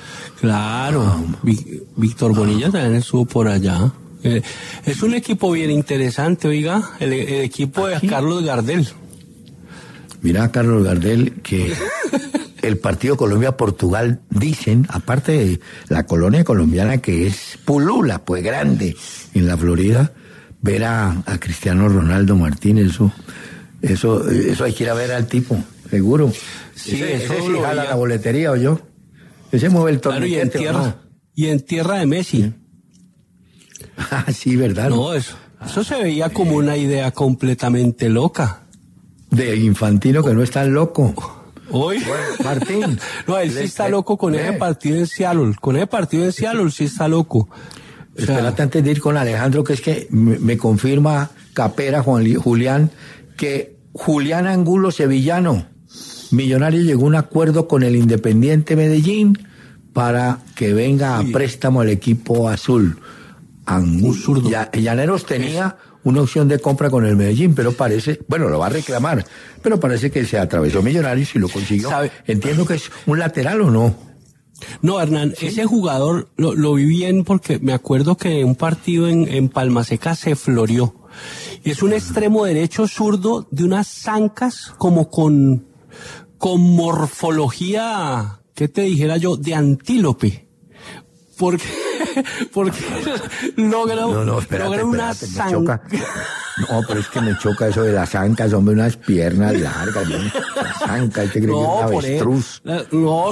Claro, ah, Víctor Bonilla ah. también estuvo por allá. Eh, es un equipo bien interesante, oiga, el, el equipo de ¿Aquí? Carlos Gardel. Mira, Carlos Gardel, que el partido Colombia-Portugal, dicen, aparte de la colonia colombiana que es pulula, pues grande, en la Florida, ver a, a Cristiano Ronaldo Martínez, eso, eso, eso hay que ir a ver al tipo, seguro. Sí, ese, eso ese sí lo jala la boletería, ¿o yo? Ese mueve el torneo. Claro, y en tierra, ¿no? y en tierra de Messi. Sí. Ah, sí, ¿verdad? No, eso, eso se veía como una idea completamente loca. De Infantino, que no es tan loco. Hoy, bueno, Martín. No, él sí está loco con ese partido en Seattle. Con ese partido en Seattle sí está loco. O sea, espérate antes de ir con Alejandro, que es que me, me confirma Capera, Juan Julián, que Julián Angulo, sevillano, Millonario, llegó a un acuerdo con el Independiente Medellín para que venga a préstamo al equipo azul. Angulo. Ya, Llaneros tenía una opción de compra con el Medellín, pero parece, bueno, lo va a reclamar, pero parece que se atravesó Millonarios y lo consiguió. ¿Sabe? Entiendo que es un lateral, ¿o no? No, Hernán, ¿sí? Ese jugador lo, lo vi bien porque me acuerdo que un partido en, en Palma Seca se floreó. Es un extremo derecho zurdo de unas zancas como con, con morfología, ¿qué te dijera yo? De antílope. Porque, porque logra, no, no, espérate, logra una espérate, me choca, No, pero es que me choca eso de las ancas, hombre, unas piernas largas, ¿no? Las ancas, ¿te crees que es un avestruz? No. No,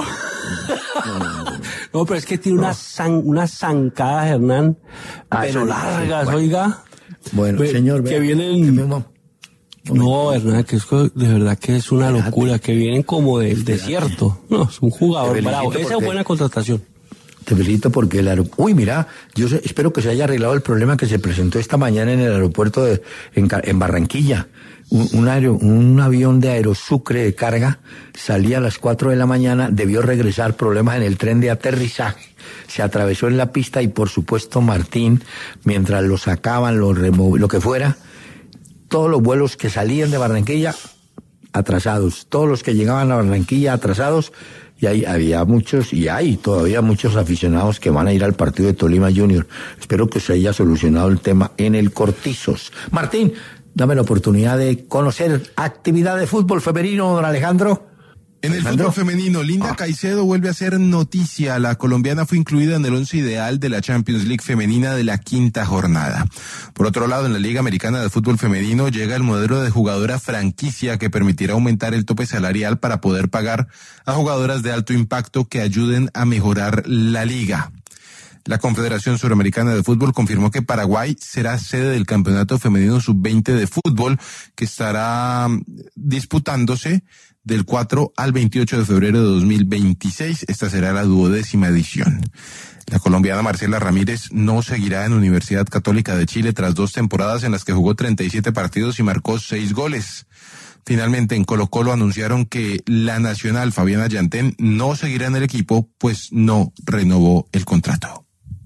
no, no, pero es que tiene no. unas, zan, unas zancadas, Hernán, ah, pero largas, bueno. oiga. Bueno, Ve, señor, que vea, vienen... Que no, Hernán, que es de verdad que es una locura, que vienen como del desierto. No, es un jugador bravo. Esa es buena contratación. Te felicito porque el aeropuerto... Uy, mira, yo sé, espero que se haya arreglado el problema que se presentó esta mañana en el aeropuerto de en, en Barranquilla. Un, un, aero, un avión de Aerosucre de carga salía a las cuatro de la mañana, debió regresar, problemas en el tren de aterrizaje. Se atravesó en la pista y, por supuesto, Martín, mientras lo sacaban, lo removían, lo que fuera, todos los vuelos que salían de Barranquilla, atrasados. Todos los que llegaban a Barranquilla, atrasados. Y ahí había muchos, y hay todavía muchos aficionados que van a ir al partido de Tolima Junior. Espero que se haya solucionado el tema en el Cortizos. Martín, dame la oportunidad de conocer actividad de fútbol femenino, don Alejandro. En el fútbol femenino, Linda ah. Caicedo vuelve a ser noticia. La colombiana fue incluida en el once ideal de la Champions League femenina de la quinta jornada. Por otro lado, en la Liga Americana de Fútbol Femenino llega el modelo de jugadora franquicia que permitirá aumentar el tope salarial para poder pagar a jugadoras de alto impacto que ayuden a mejorar la liga. La Confederación Suramericana de Fútbol confirmó que Paraguay será sede del Campeonato Femenino sub veinte de fútbol que estará disputándose del cuatro al veintiocho de febrero de dos mil veintiséis. Esta será la duodécima edición. La colombiana Marcela Ramírez no seguirá en Universidad Católica de Chile tras dos temporadas en las que jugó treinta y siete partidos y marcó seis goles. Finalmente, en Colo-Colo anunciaron que la nacional Fabiana Yantén no seguirá en el equipo, pues no renovó el contrato.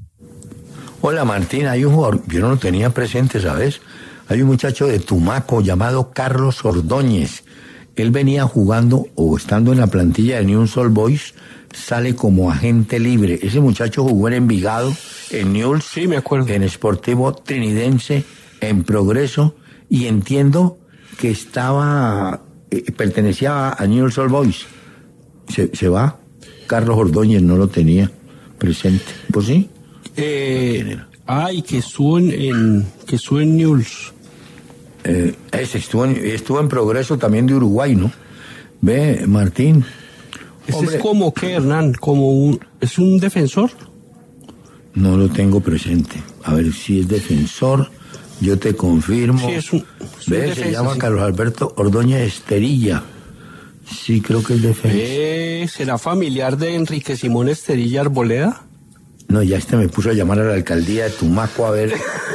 Hola Martín, hay un jugador, yo no lo tenía presente, ¿sabes? Hay un muchacho de Tumaco llamado Carlos Ordóñez. Él venía jugando o estando en la plantilla de Newell's Old Boys, sale como agente libre. Ese muchacho jugó en Envigado, en Newell's, sí, me acuerdo, en Sportivo Trinidense, en Progreso, y entiendo que estaba, eh, pertenecía a Newell's Old Boys. Se, se va. Carlos Ordóñez no lo tenía presente. ¿Pues sí? Eh, ay, que estuvo en, en que estuvo en Newell's. Eh, ese estuvo en, estuvo en Progreso también de Uruguay, ¿no? Ve, Martín. Ese hombre, es como que, Hernán, como un, ¿es un defensor? No lo tengo presente. A ver si es defensor, yo te confirmo. Sí, es un, es Ve, un se defensa, llama sí. Carlos Alberto Ordóñez Esterilla. Sí, creo que es defensa. Eh, ¿será familiar de Enrique Simón Esterilla Arboleda? No, ya este me puso a llamar a la alcaldía de Tumaco a ver.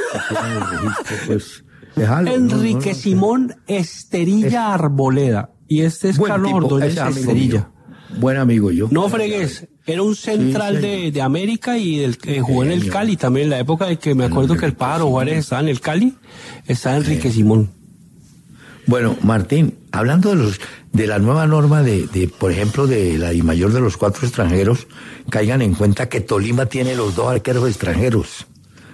Pues, dejalo, Enrique no, no, no, Simón Esterilla es, Arboleda. Y este es Carlos tipo, Ordóñez Esterilla. Mío. Buen amigo yo. No fregues, era un central sí, de, de América y del, eh, jugó en el Cali también, en la época de que me acuerdo que el Pájaro Juárez estaba en el Cali, estaba Enrique sí. Simón. Bueno, Martín, hablando de los de la nueva norma de, de, por ejemplo, de la I mayor de los cuatro extranjeros, caigan en cuenta que Tolima tiene los dos arqueros extranjeros.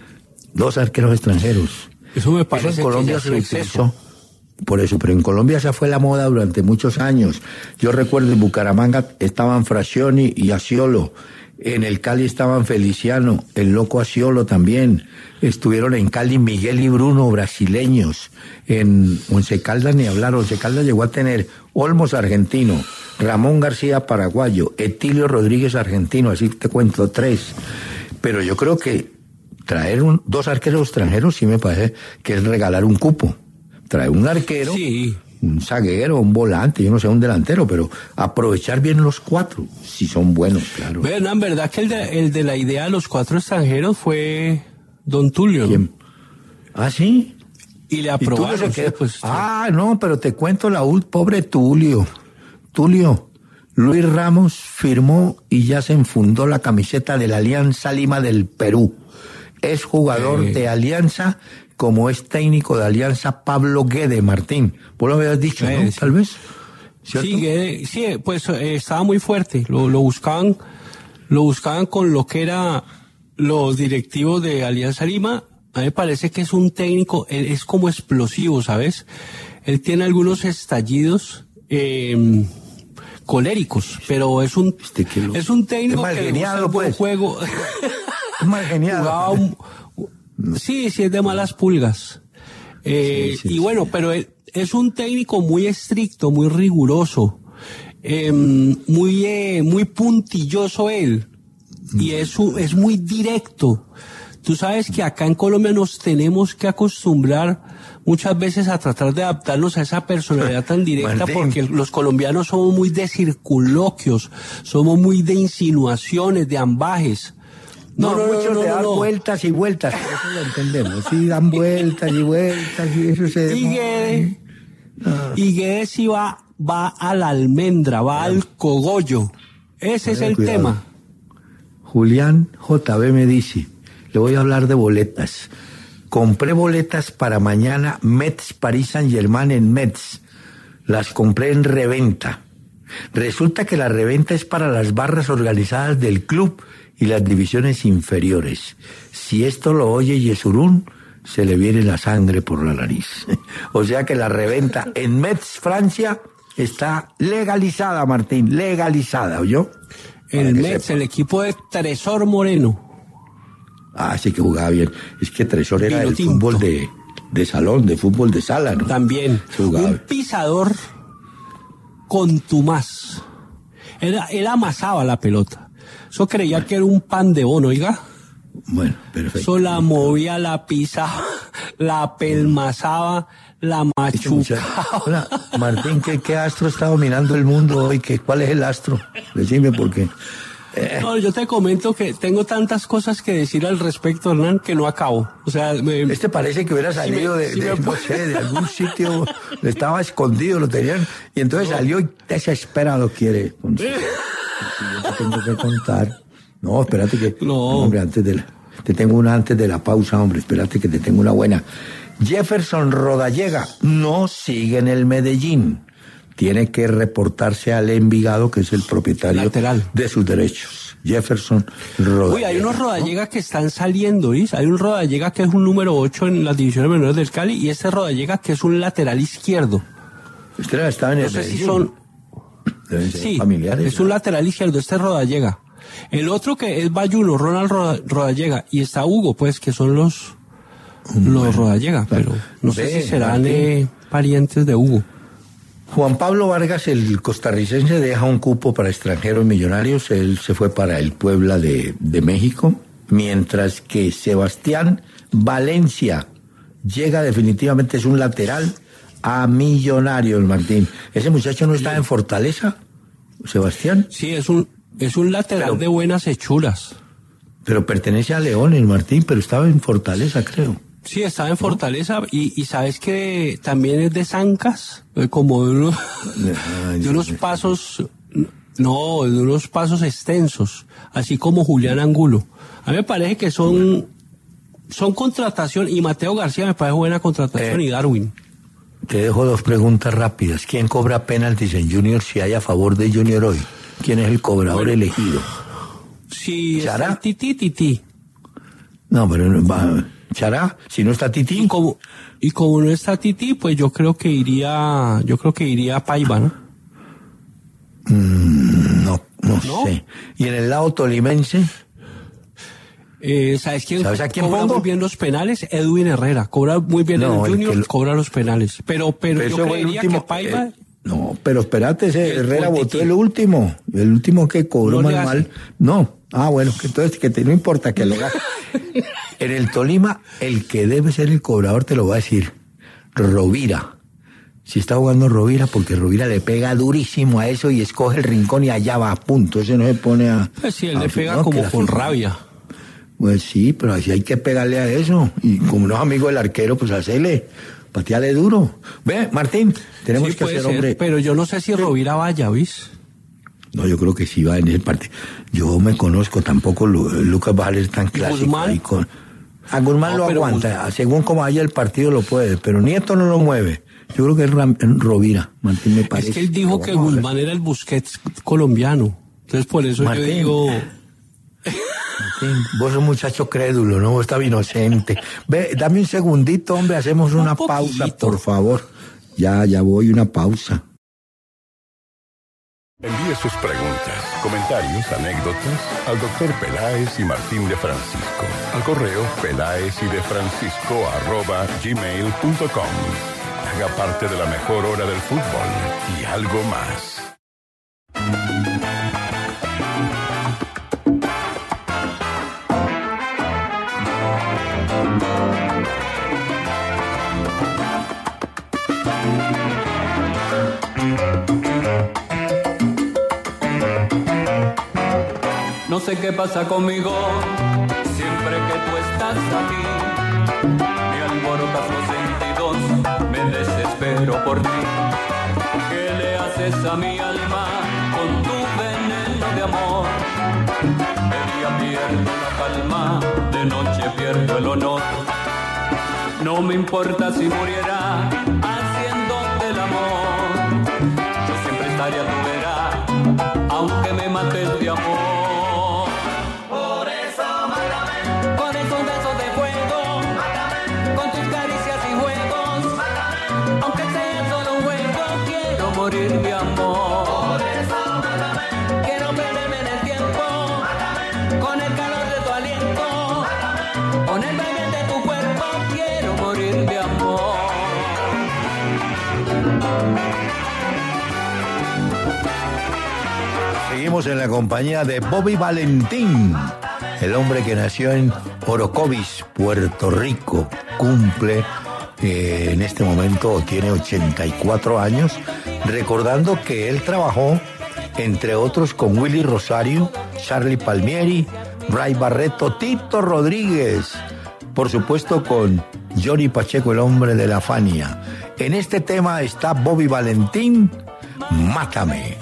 Dos arqueros extranjeros. Eso me parece eso en Colombia que se utilizó. Por eso, pero en Colombia esa fue la moda durante muchos años. Yo recuerdo en Bucaramanga estaban Frascioni y Asciolo. En el Cali estaban Feliciano, el loco Asciolo también. Estuvieron en Cali Miguel y Bruno, brasileños. En Once Caldas ni hablar. Once Caldas llegó a tener Olmos, argentino, Ramón García, paraguayo, Etilio Rodríguez, argentino, así te cuento tres. Pero yo creo que traer un, dos arqueros extranjeros sí me parece que es regalar un cupo. Traer un arquero, sí, un zaguero, un volante, yo no sé, un delantero, pero aprovechar bien los cuatro, si son buenos, claro. Bueno, en verdad que el de, el de la idea de los cuatro extranjeros fue Don Tulio, ¿no? ¿Ah, sí? Y le aprobaron. ¿Y Tulio pues, ah, no, pero te cuento la ult, pobre Tulio. Tulio, Luis Ramos firmó y ya se enfundó la camiseta de la Alianza Lima del Perú. Es jugador eh. de Alianza, como es técnico de Alianza Pablo Guede, Martín. Vos lo habías dicho, eh, ¿no? Sí. Tal vez. ¿Cierto? Sí, Guede, sí, pues eh, estaba muy fuerte. Lo, lo buscaban, lo buscaban con lo que era los directivos de Alianza Lima. A mí me parece que es un técnico, él es como explosivo, ¿sabes? Él tiene algunos estallidos eh, coléricos, pero es un este lo... es un técnico es que le gusta el buen pues. juego. Es mal geniado. Un, sí, sí, es de malas pulgas. Eh, sí, sí, y bueno, sí. pero él es un técnico muy estricto, muy riguroso, eh, muy, eh, muy puntilloso él. Y es, un- es muy directo. Tú sabes que acá en Colombia nos tenemos que acostumbrar muchas veces a tratar de adaptarnos a esa personalidad tan directa, Martín. porque los colombianos somos muy de circunloquios, somos muy de insinuaciones, de ambajes. No, muchos de dar vueltas y vueltas, por eso lo entendemos. Sí, dan vueltas y vueltas y eso se Y demora. Guedes, y Guedes sí va, va a la almendra, va al cogollo. Ese es Vaya, el cuidado. tema. Julián J B me dice, le voy a hablar de boletas. Compré boletas para mañana Metz París Saint Germain en Metz. Las compré en reventa. Resulta que la reventa es para las barras organizadas del club y las divisiones inferiores. Si esto lo oye Yesurún, se le viene la sangre por la nariz. O sea que la reventa en Metz, Francia, está legalizada, Martín, legalizada, ¿oyó? El Para que Metz, sepa. el equipo de Tresor Moreno. Ah, sí que jugaba bien. Es que Tresor era Vino el tinto. fútbol de, de salón, de fútbol de sala, ¿no? También. Sí jugaba Un bien. pisador contumaz. Era, él amasaba la pelota. Eso creía que era un pan de bono, oiga. Bueno, perfecto. Eso la movía, la pisaba, la pelmazaba, la Este muchacho- machucaba. Hola, Martín, ¿qué, ¿qué astro está dominando el mundo hoy? ¿Qué, ¿Cuál es el astro? Decime por qué. No, yo te comento que tengo tantas cosas que decir al respecto, Hernán, que no acabo. O sea, me, Este parece que hubiera salido me- de, si de, me no puede- sé, de algún sitio, estaba escondido, lo tenían, y entonces salió y desesperado quiere. contar. Yo te tengo que contar. No, espérate que... No. Hombre, antes de la, te tengo una antes de la pausa, hombre, espérate que te tengo una buena. Jefferson Rodallega no sigue en el Medellín. Tiene que reportarse al Envigado, que es el propietario Lateral. de sus derechos. Jefferson Rodallega. Uy, hay unos Rodallega que están saliendo, ¿viste? Hay un Rodallega que es un número ocho en las divisiones menores del Cali y este Rodallega que es un lateral izquierdo. Usted estaba en el No sé si Medellín. son... Deben ser Sí, familiares. es un ¿no? lateral izquierdo, este es Rodallega. El otro que es Bayuno, Ronald Roda- Rodallega, y está Hugo, pues, que son los, los Rodallega, pero no sé Ve, si serán Martín. eh, parientes de Hugo. Juan Pablo Vargas, el costarricense, deja un cupo para extranjeros millonarios. Él se fue para el Puebla de, de México, mientras que Sebastián Valencia llega definitivamente, es un lateral a Millonarios, Martín. ¿Ese muchacho no está en Fortaleza, Sebastián? Sí, es un, es un lateral Pero- de buenas hechuras. Pero pertenece a Leones, Martín, pero estaba en Fortaleza, creo. Sí, estaba en Fortaleza y, y sabes que también es de zancas, eh, como de unos, Ay, de unos Dios mío. pasos, no, de unos pasos extensos, así como Julián Angulo. A mí me parece que son, son contratación, y Mateo García me parece buena contratación, Eh. y Darwin. Te dejo dos preguntas rápidas. ¿Quién cobra penaltis en Junior si hay a favor de Junior hoy? ¿Quién es el cobrador elegido? Sí, ¿Chará? está Titi Titi. No, pero no, va, Chará, si no está Y Titi. como, y como no está Titi, pues yo creo que iría, yo creo que iría Paiva, ¿no? No, no, ¿No? sé. ¿Y en el lado tolimense? Eh, ¿Sabes quién, ¿Sabes a quién cobra pongo? muy bien los penales? Edwin Herrera. Cobra muy bien No, en el el Junior, que lo- cobra los penales. Pero, pero Ese yo fue el creería último, que Paiva... eh, no, pero espérate, ese El Herrera Pontiqui. votó el último. El último que cobró No más le hace. mal. No. Ah, bueno, que entonces que te, no importa que lo haga. En el Tolima, el que debe ser el cobrador te lo va a decir. Rovira. Si está jugando Rovira, porque Rovira le pega durísimo a eso y escoge el rincón y allá va a punto. Ese no se pone a... Pues sí, él a- le pega no, que como la con figura- rabia. Pues sí, pero así hay que pegarle a eso. Y como no es amigo del arquero, pues hacele, pateale duro. Ve, Martín, tenemos Sí, que puede hacer, ser, hombre. pero yo no sé si Rovira vaya, ¿vis? No, yo creo que sí va en ese partido. Yo me conozco, tampoco Lu- Lucas va a ser tan clásico. Guzmán? ahí con- A Guzmán No, lo pero aguanta, según como vaya el partido lo puede, pero Nieto no lo mueve. Yo creo que es Ram- Rovira, Martín me parece. Es que él dijo que Vamos a ver. Guzmán era el Busquets colombiano. Entonces por eso Martín. yo digo... Martín, vos sos un muchacho crédulo, ¿no? Vos estás inocente. Ve, dame un segundito, hombre, hacemos Un una pausa, poquito. por favor. Ya, ya voy, una pausa. Envíe sus preguntas, comentarios, anécdotas al doctor Peláez y Martín de Francisco al correo peláez y de francisco arroba gmail punto com. Haga parte de la mejor hora del fútbol y algo más. No sé qué pasa conmigo, siempre que tú estás aquí, me alborotas los sentidos, me desespero por ti. ¿Qué le haces a mi alma con tu veneno de amor? De día pierdo la calma, de noche pierdo el honor. No me importa si muriera haciéndote el amor, yo siempre estaría a tu vera, aunque me mates de amor. Morir de amor. Por eso, mátame. Quiero perderme en el tiempo. Mátame. Con el calor de tu aliento. Mátame. Con el baile de tu cuerpo. Quiero morir de amor. Seguimos en la compañía de Bobby Valentín, el hombre que nació en Orocovis, Puerto Rico. Cumple eh, en este momento, tiene ochenta y cuatro años. Recordando que él trabajó, entre otros, con Willy Rosario, Charlie Palmieri, Ray Barreto, Tito Rodríguez, por supuesto con Johnny Pacheco, el hombre de la Fania. En este tema está Bobby Valentín, Mátame.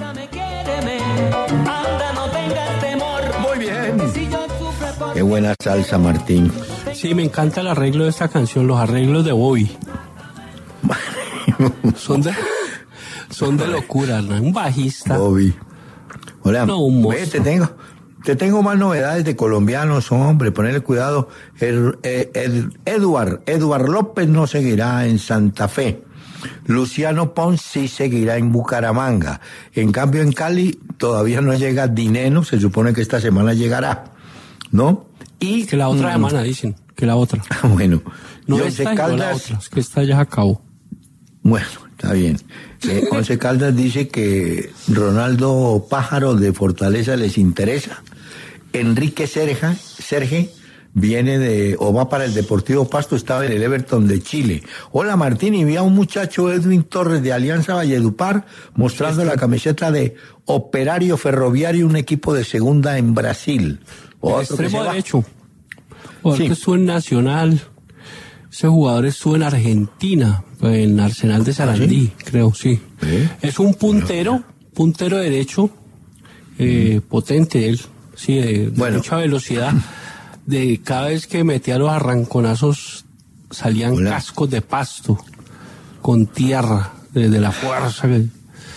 Muy bien. Qué buena salsa, Martín. Sí, me encanta el arreglo de esta canción, los arreglos de Bobby. Son de... Son de locura, ¿no? Un bajista. Bobby. Hola, no, un ve, te tengo, te tengo más novedades de colombianos, hombre, ponele cuidado. El, el, el Eduard, Eduard López no seguirá en Santa Fe. Luciano Pons sí seguirá en Bucaramanga. En cambio, en Cali todavía no llega Dineno, se supone que esta semana llegará, ¿no? Y que la otra mm, semana dicen, que la otra. Bueno, no esta, Caldas, no la otra, es que esta ya se acabó. Bueno, está bien. Eh, Once Caldas dice que Ronaldo Pájaro de Fortaleza les interesa. Enrique Serja, Serge viene de, o va para el Deportivo Pasto, estaba en el Everton de Chile. Hola Martín, y vi a un muchacho, Edwin Torres de Alianza Valledupar, mostrando la camiseta de Operario Ferroviario, un equipo de segunda en Brasil. El extremo derecho. Jugador sí. Que estuvo en Nacional. Ese jugador estuvo en Argentina, en Arsenal de Sarandí, ¿Ah, sí? creo, sí. ¿Eh? Es un puntero, puntero derecho, eh, potente él, sí, de, de bueno. mucha velocidad. De cada vez que metía los arranconazos salían Hola. cascos de pasto, con tierra, de, de la fuerza que,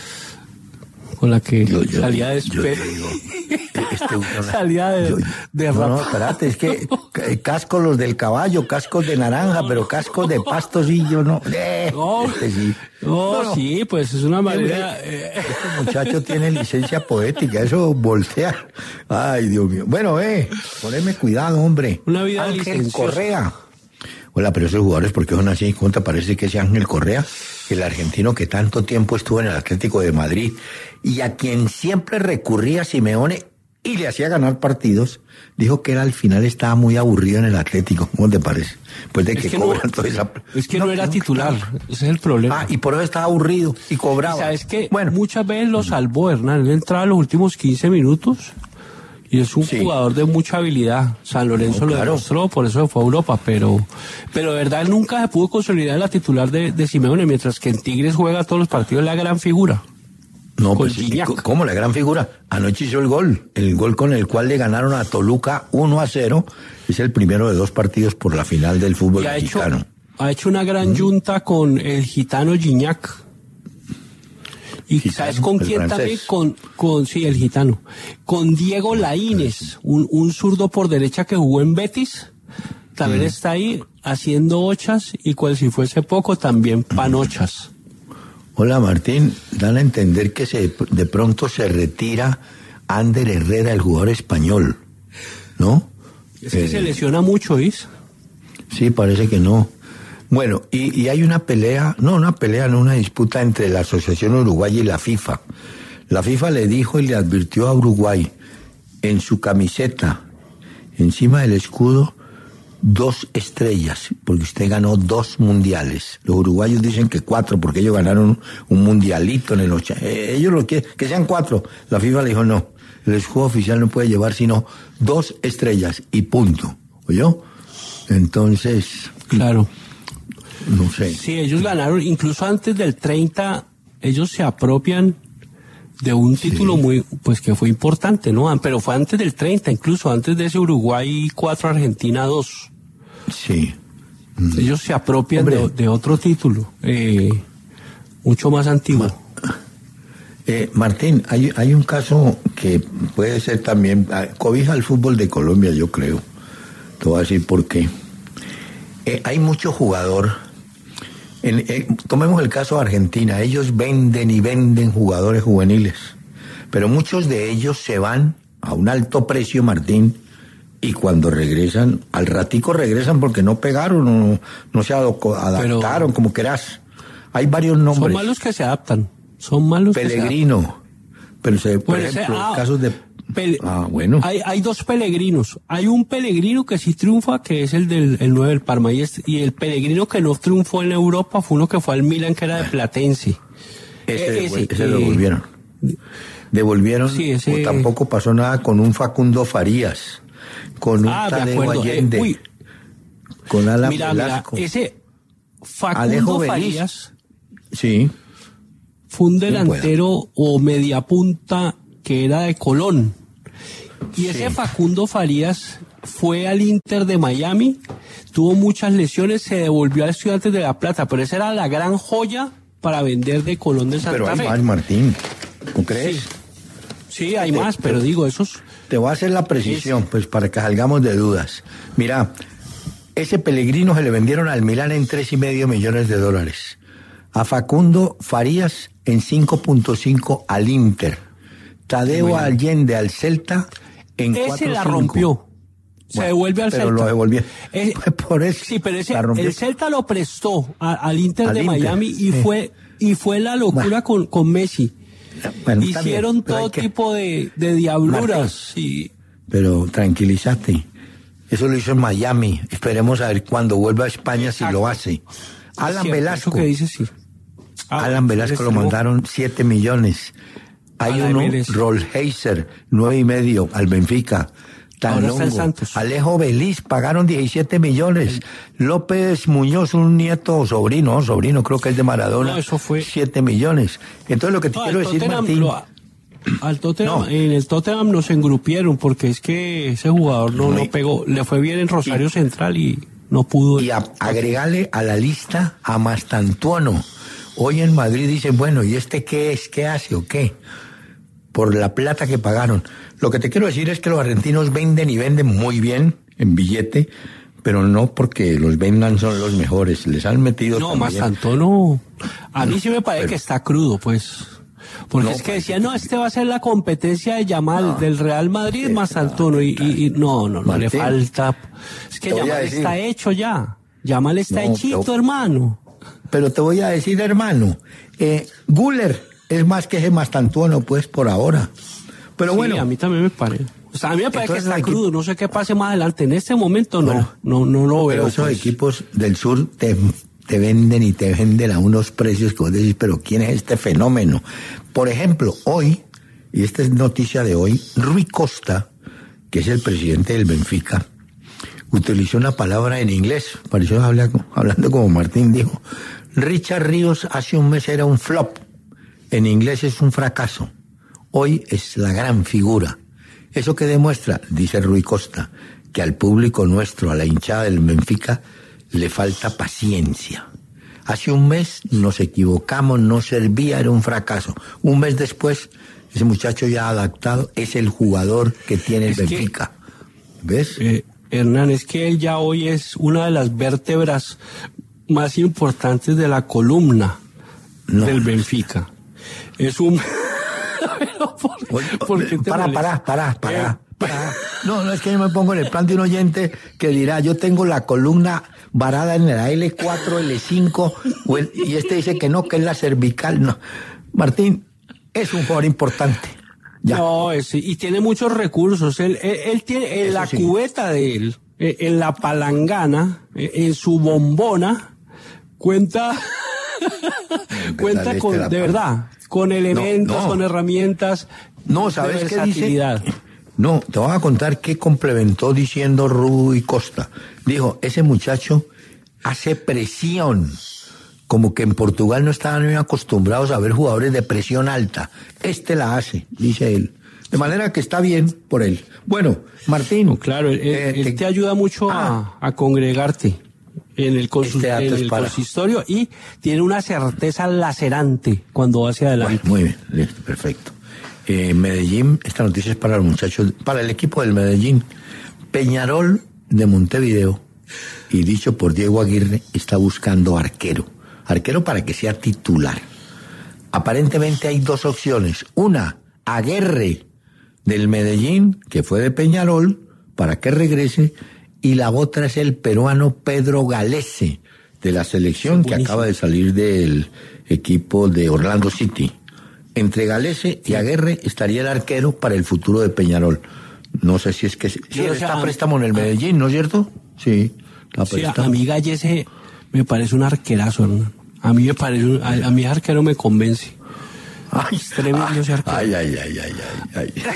con la que yo, yo, salía de espejo. Este, una, salía de, yo, de no, no, espérate, es que cascos los del caballo, cascos de naranja, pero cascos de pasto sí, yo no. Eh, no, este sí. No, no, sí, pues es una manera. Eh, este muchacho tiene licencia poética, eso voltea. Ay, Dios mío. Bueno, eh, poneme cuidado, hombre. Una vida Ángel Correa. Hola, pero esos jugadores, ¿por qué son así? ¿Cómo te parece que ese Ángel Correa, el argentino que tanto tiempo estuvo en el Atlético de Madrid y a quien siempre recurría Simeone y le hacía ganar partidos, dijo que él al final estaba muy aburrido en el Atlético? ¿Cómo te parece? Pues de que, que cobran no, toda esa... Es que no, no era no, titular, no. Ese es el problema. Ah, y por eso estaba aburrido y cobraba. ¿Y sabes qué? Bueno, muchas veces lo salvó Hernán, él entraba en los últimos quince minutos y es un sí. jugador de mucha habilidad. San Lorenzo no, lo claro. demostró, por eso fue a Europa, pero pero de verdad él nunca se pudo consolidar en la titular de, de Simeone, mientras que en Tigres juega todos los partidos la gran figura. No, pues sí, ¿cómo la gran figura? Anoche hizo el gol, el gol con el cual le ganaron a Toluca uno a cero, es el primero de dos partidos por la final del fútbol ha mexicano. Hecho, ha hecho una gran yunta con el gitano Gignac. Y gitano, ¿sabes con quién francés. También? Con, con, sí, el gitano. Con Diego Laínez, un, un zurdo por derecha que jugó en Betis, también mm. está ahí haciendo ochas y cual si fuese poco, también panochas. Hola Martín, dan a entender que se, de pronto se retira Ander Herrera, el jugador español, ¿no? Es que eh, se lesiona mucho, ¿is? Sí, parece que no. Bueno, y, y hay una pelea, no una pelea, no una disputa entre la Asociación Uruguaya y la FIFA. La FIFA le dijo y le advirtió a Uruguay, en su camiseta, encima del escudo, dos estrellas, porque usted ganó dos mundiales. Los uruguayos dicen que cuatro, porque ellos ganaron un mundialito en el ochenta. Eh, ellos lo quieren, que sean cuatro. La FIFA le dijo no, el escudo oficial no puede llevar sino dos estrellas y punto. ¿Oyó? Entonces... Claro. No sé. Sí, ellos ganaron, incluso antes del treinta, ellos se apropian de un título sí. muy, pues que fue importante, ¿no? Pero fue antes del treinta, incluso antes de ese Uruguay cuatro, Argentina dos. Sí. Ellos se apropian de, de otro título, eh, mucho más antiguo. Ma, eh, Martín, hay, hay un caso que puede ser también, cobija al fútbol de Colombia, yo creo. Te voy a decir por qué. Eh, hay mucho jugador. En, eh, tomemos el caso de Argentina, ellos venden y venden jugadores juveniles, pero muchos de ellos se van a un alto precio, Martín, y cuando regresan, al ratico regresan porque no pegaron, no, no se adaptaron, pero, como querás. Hay varios nombres. Son malos que se adaptan, son malos Pellegrino, que se adaptan. Pero se, por bueno, ejemplo, ese, ah, casos de... Pele ah, bueno. Hay, hay dos Pellegrinos. Hay un Pellegrino que sí triunfa, que es el del el nueve del Parma. Y, es, y el Pellegrino que no triunfó en Europa fue uno que fue al Milan, que era de Platense. Ese, ese, ese lo devolvieron. Devolvieron. Sí, ese... O tampoco pasó nada con un Facundo Farías, con un ah, Tadeo Allende, eh, uy. con Alan mira, Velasco. Mira, ese Facundo Farías sí. fue un delantero o media punta que era de Colón. Y sí. ese Facundo Farías fue al Inter de Miami, tuvo muchas lesiones, se devolvió a Estudiantes de La Plata, pero esa era la gran joya para vender de Colón de Santa pero hay Fe. Más, Martín, ¿no crees? Sí, sí hay te, más, te, pero digo, esos... Te voy a hacer la precisión, es... pues para que salgamos de dudas. Mira, ese Pellegrino se le vendieron al Milán en tres y medio millones de dólares. A Facundo Farías en cinco punto cinco al Inter. Tadeo Allende al Celta en cuatro punto cinco. Ese la rompió. Se bueno, devuelve al pero Celta. Pero lo devolvió. Eh, Por eso. Sí, pero ese, el Celta lo prestó a, al Inter al de Inter. Miami y sí. fue y fue la locura bueno. con, con Messi. Bueno, hicieron bien, todo que... tipo de, de diabluras. Y... Pero tranquilízate. Eso lo hizo en Miami. Esperemos a ver cuando vuelva a España si lo hace. Alan cierto, Velasco. Eso que dice, sí. Ah, Alan Velasco lo mandaron siete millones. Hay uno, Rollheiser, nueve y medio al Benfica. Talongo, Alejo Beliz, pagaron diecisiete millones. López Muñoz, un nieto o sobrino, sobrino, creo que es de Maradona, no, eso fue siete millones. Entonces lo que te no, quiero decir, Tottenham, Martín... Lo, al Tottenham, no. En el Tottenham nos engrupieron porque es que ese jugador no, no, no pegó, le fue bien en Rosario y, Central y no pudo... Y a, agregarle a la lista a Mastantuono. Hoy en Madrid dicen, bueno, ¿y este qué es? ¿Qué hace o qué? Por la plata que pagaron. Lo que te quiero decir es que los argentinos venden y venden muy bien en billete, pero no porque los vendan son los mejores. Les han metido no, también. Más tanto no. A mí no, sí me parece pero... que está crudo, pues. Porque no, es que decía, no, este va a ser la competencia de Yamal, no, del Real Madrid, sí, más Antonio, y, y, y no, no, no Martín, le falta. Es que Yamal está hecho ya. Yamal está no, hechito, pero, hermano. Pero te voy a decir, hermano, eh, Guller es más que ese Mastantuono, pues, por ahora. Pero sí, bueno. A mí también me parece. O sea, a mí me parece que está equipo... crudo. No sé qué pase más adelante. En este momento no, bueno, no, no lo veo. Pero esos pues. equipos del sur te, te venden y te venden a unos precios que vos decís, pero ¿quién es este fenómeno? Por ejemplo, hoy, y esta es noticia de hoy, Rui Costa, que es el presidente del Benfica, utilizó una palabra en inglés, pareció hablar, hablando como Martín dijo. Richard Ríos hace un mes era un flop. En inglés es un fracaso. Hoy es la gran figura. ¿Eso qué demuestra? Dice Rui Costa, que al público nuestro, a la hinchada del Benfica, le falta paciencia. Hace un mes nos equivocamos, no servía, era un fracaso. Un mes después, ese muchacho ya adaptado es el jugador que tiene el es Benfica. Que, ¿ves? Eh, Hernán, es que él ya hoy es una de las vértebras más importantes de la columna No. del Benfica. Es un... ¿Por, ¿por qué te para, para, para, para, eh, para. No, no es que yo me pongo en el plan de un oyente que dirá, yo tengo la columna varada en la L cuatro, L cinco, o el, y este dice que no, que es la cervical. No. Martín es un jugador importante. Ya. No, es, y tiene muchos recursos. Él, él, él tiene en la sí. cubeta de él, en la palangana, en su bombona, cuenta, cuenta con, de verdad, con elementos, no, no. con herramientas. No, ¿sabes qué dice? No, te voy a contar qué complementó diciendo Rui Costa. Dijo, ese muchacho hace presión. Como que en Portugal no estaban muy acostumbrados a ver jugadores de presión alta. Este la hace, dice él. De manera que está bien por él. Bueno, Martín. No, claro, él, eh, él te, te ayuda mucho ah, a, a congregarte en el, consul, este en el consistorio y tiene una certeza lacerante cuando va hacia adelante. Muy bien, listo, perfecto. Eh, Medellín, esta noticia es para los muchachos, para el equipo del Medellín. Peñarol de Montevideo, y dicho por Diego Aguirre, está buscando arquero. Arquero para que sea titular. Aparentemente hay dos opciones. Una, Aguirre del Medellín, que fue de Peñarol, para que regrese, y la otra es el peruano Pedro Galese, de la selección que acaba de salir del equipo de Orlando City. Entre Galese y Aguirre estaría el arquero para el futuro de Peñarol. No sé si es que... Sí, está préstamo en el Medellín, ¿no es cierto? Sí, está préstamo. Sí, a mí Galese me parece un arquerazo, hermano. A mí me parece, un, a, a mí arquero me convence. Ay, es tremendo ese arquero. Ay, ay, ay, ay, ay, ay.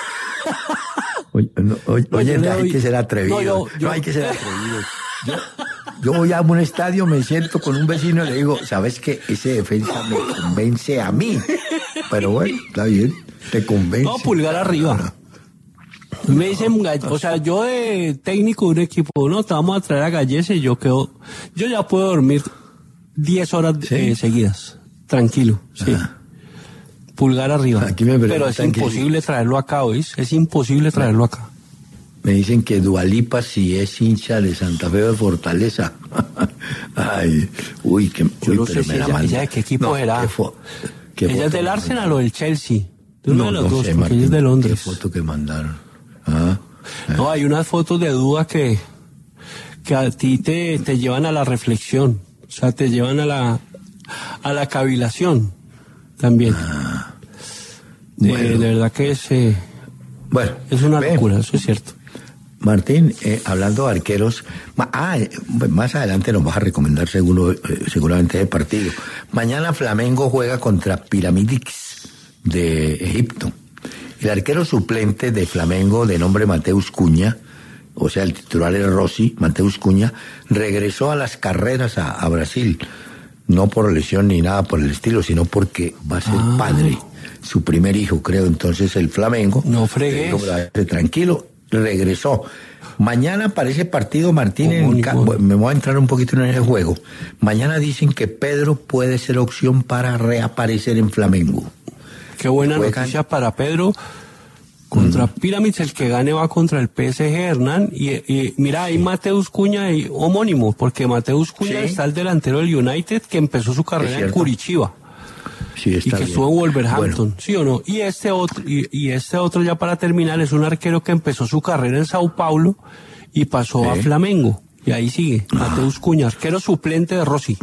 Oye, no, oye, no, oye no hay que ser atrevido. No, yo, yo, no hay que ser atrevido. Yo, yo voy a un estadio, me siento con un vecino y le digo, ¿sabes qué? Ese defensa me convence a mí. Pero bueno, está bien, te convence. No, pulgar arriba. Me dicen, o sea, yo de técnico de un equipo, no, te vamos a traer a Gallese y yo quedo, yo ya puedo dormir diez horas ¿sí? eh, seguidas, tranquilo, sí. Ah. Pulgar arriba. Aquí me pero es imposible que... traerlo acá, ¿oís? Es imposible traerlo acá. Me dicen que Dualipa sí es hincha de Santa Fe de Fortaleza. Ay, uy, que yo no sé si ella, ella de qué equipo no, era. Qué fo... qué ella es del Arsenal o del Chelsea. De uno no, de los no dos, sé, porque Martín, ella es de Londres. Qué foto que mandaron. Ah, ah. No, hay unas fotos de duda que, que a ti te, te llevan a la reflexión. O sea, te llevan a la, a la cavilación también. Ah. Bueno. De, de verdad que es, eh, bueno, es una ve, locura, eso es cierto. Martín, eh, hablando de arqueros, ah, más adelante nos vas a recomendar seguro, eh, seguramente ese partido. Mañana Flamengo juega contra Piramidix de Egipto. El arquero suplente de Flamengo, de nombre Mateus Cunha, o sea, el titular era Rossi, Mateus Cunha, regresó a las carreras a, a Brasil. No por lesión ni nada por el estilo, sino porque va a ser ah. padre. Su primer hijo, creo. Entonces el Flamengo, no fregues, eh, tranquilo, regresó. Mañana para ese partido, Martín, en ca- me voy a entrar un poquito en ese juego. Mañana dicen que Pedro puede ser opción para reaparecer en Flamengo. Qué buena Juegan. noticia para Pedro. Contra mm. Pyramids, el que gane va contra el P S G, Hernán. Y, y mira, hay Mateus Cunha y homónimo, porque Mateus Cunha ¿sí? está el delantero del United que empezó su carrera en Curitiba. Sí, está y que bien. estuvo en Wolverhampton, bueno. ¿sí o no? Y este otro, y, y este otro ya para terminar es un arquero que empezó su carrera en Sao Paulo y pasó ¿Eh? a Flamengo. Y ahí sigue, ah. Mateus Cunha, arquero suplente de Rossi.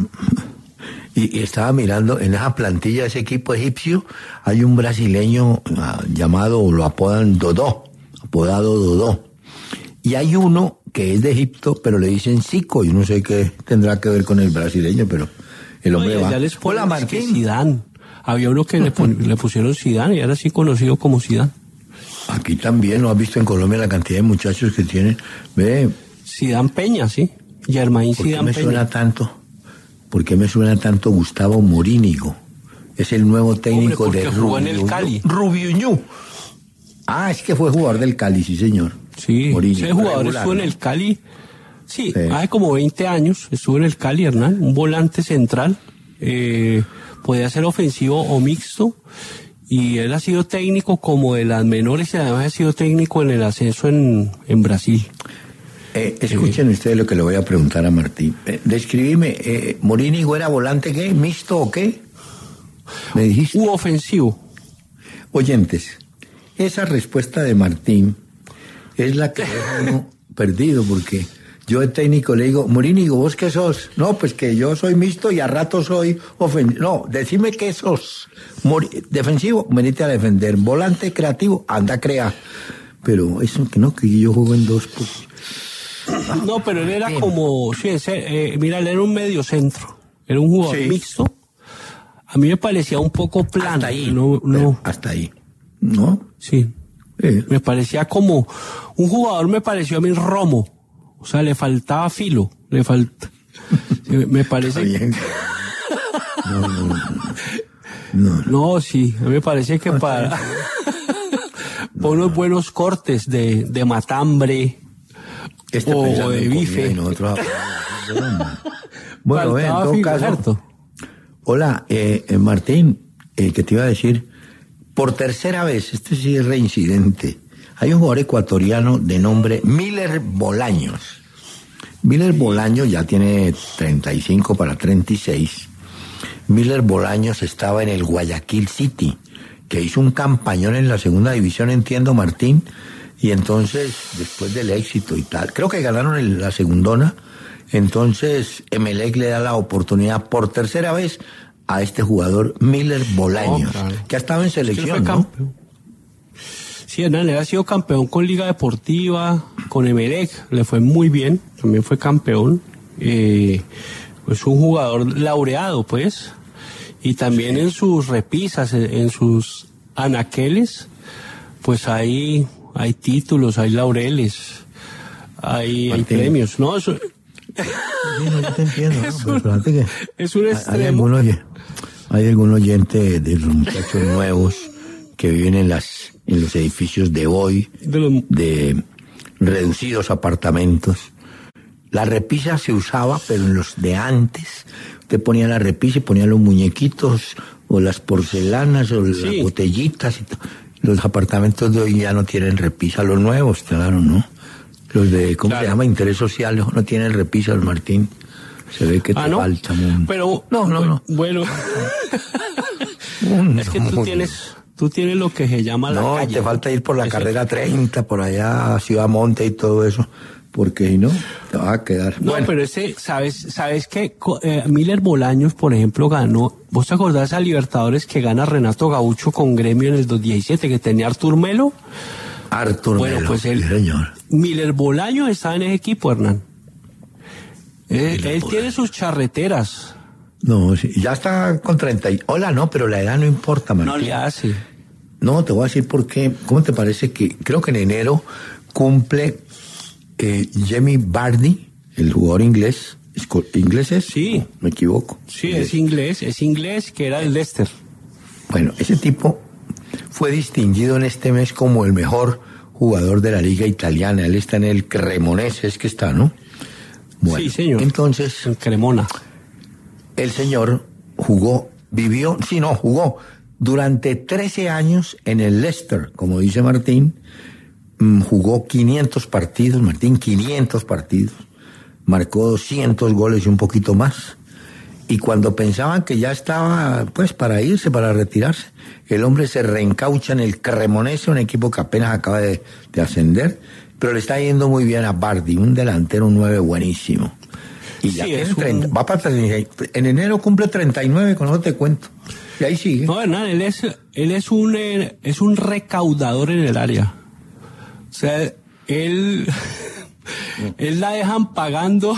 Y, y estaba mirando en esa plantilla de ese equipo egipcio, hay un brasileño uh, llamado, lo apodan Dodó, apodado Dodó. Y hay uno que es de Egipto, pero le dicen Zico, y no sé qué tendrá que ver con el brasileño, pero el hombre Oye, va. Ya les Hola, Martín. Zidane. Había uno que le, pon, le pusieron Zidane y ahora sí conocido como Zidane. Aquí también, ¿no has visto en Colombia la cantidad de muchachos que tienen? Ve. Zidane Peña, sí. Germain Zidane Peña. ¿Por qué me suena tanto? ¿Por qué me suena tanto Gustavo Morínigo? Es el nuevo técnico Hombre, de Rubio. En el Cali. Rubiuñú. Ah, es que fue jugador del Cali, sí, señor. Sí, Morínigo, ese jugador regular, estuvo en el Cali. Sí, sí, hace como veinte años estuvo en el Cali, Hernán, un volante central. Eh, podía ser ofensivo o mixto. Y él ha sido técnico como de las menores y además ha sido técnico en el ascenso en, en Brasil. Eh, escuchen eh, ustedes lo que le voy a preguntar a Martín. Eh, describime, eh, ¿Morínigo era volante qué? ¿Mixto o qué? ¿Me dijiste? U ofensivo. Oyentes, esa respuesta de Martín es la que deja uno perdido, porque yo de técnico le digo, Morínigo, ¿vos qué sos? No, pues que yo soy mixto y a rato soy ofensivo. No, decime qué sos. Mor- defensivo, venite a defender. Volante creativo, anda a crear. Pero eso que no, que yo juego en dos, pues... No, pero él era como, sí, ese, eh, mira, él era un medio centro. Era un jugador Sí. mixto. A mí me parecía un poco plano. Hasta ahí. No, no, Hasta ahí. ¿No? sí. Eh, Me parecía como, un jugador me pareció a mí Romo. O sea, le faltaba filo. Le falta. Me parece. Está bien. No, no, no. No, No, sí, a mí me parece que para, para unos buenos cortes de, de matambre Este o pensando de en comida bife. y nosotros- Bueno, ve, en faltaba todo filo, caso. ¿cierto? Hola, eh, eh, Martín, eh, que te iba a decir, por tercera vez, este sí es reincidente, hay un jugador ecuatoriano de nombre Miller Bolaños. Miller Bolaños ya tiene treinta y cinco para treinta y seis. Miller Bolaños estaba en el Guayaquil City, que hizo un campañón en la segunda división, entiendo, Martín, y entonces, después del éxito y tal, creo que ganaron el- la segundona, entonces Emelec le da la oportunidad por tercera vez a este jugador Miller Bolaños, Oh, claro. que ha estado en Es que él selección, fue ¿no? campeón. Sí, Hernán, él ha sido campeón con Liga Deportiva, con Emelec, le fue muy bien, también fue campeón. Eh, pues un jugador laureado, pues, y también en sus repisas, en, en sus anaqueles, pues hay, hay títulos, hay laureles, hay, hay Martín. premios, ¿no? Eso, Sí, no, yo te entiendo, ¿no? Es Pero un- fíjate que es un hay- extremo. Hay algún, oye- hay algún oyente de los muchachos nuevos que viven en las en los edificios de hoy, de los- de reducidos apartamentos. La repisa se usaba, pero en los de antes, usted ponía la repisa y ponía los muñequitos, o las porcelanas, o Sí. las botellitas y todo. Los apartamentos de hoy ya no tienen repisa, los nuevos, claro, ¿no? Los de, ¿cómo Claro. se llama? Interés social, no tienen repisas, Martín. Se ve que te Ah, ¿no? falta mundo. Pero, No, no, no. Bueno, Mundo, es que tú mundo. tienes, tú tienes lo que se llama la No, calle. te falta ir por la Ese- carrera treinta, por allá a Ciudad Monte y todo eso, porque si no, te vas a quedar. No, Bueno, pero ese, ¿sabes, sabes que Miller Bolaños, por ejemplo, ganó, ¿vos te acordás a Libertadores que gana Renato Gaucho con Gremio en el dos mil diecisiete, que tenía Artur Melo? Artur Bueno, Melo, pues él- sí, señor. Miller Bolaños está en ese equipo, Hernán. Él, Miller él Bolaños. tiene sus charreteras, No, sí, ya está con treinta y... Hola, no, pero la edad no importa, Martín. no le hace. No, te voy a decir por qué. ¿Cómo te parece que creo que en enero cumple eh, Jamie Vardy, el jugador inglés? ¿Esco- ¿Inglés es? Sí. Me equivoco. Sí, es inglés, es inglés, que era el Leicester. Bueno, ese tipo fue distinguido en este mes como el mejor jugador de la liga italiana. Él está en el Cremonese, es que está, ¿no? Bueno, Sí, señor. Entonces, En Cremona. el señor jugó, vivió, sí, no, jugó durante trece años en el Leicester, como dice Martín. Mm, Jugó quinientos partidos, Martín, quinientos partidos. Marcó doscientos goles y un poquito más. Y cuando pensaban que ya estaba, pues, para irse, para retirarse, el hombre se reencaucha en el Cremonese, un equipo que apenas acaba de, de ascender, pero le está yendo muy bien a Bardi, un delantero nueve buenísimo. Y ya Sí, tiene es un- treinta, va para treinta y seis. En enero cumple treinta y nueve, con eso te cuento. Y ahí sigue. No, Hernán, él es, él es un, eh, es un recaudador en el área. O sea, él, él la dejan pagando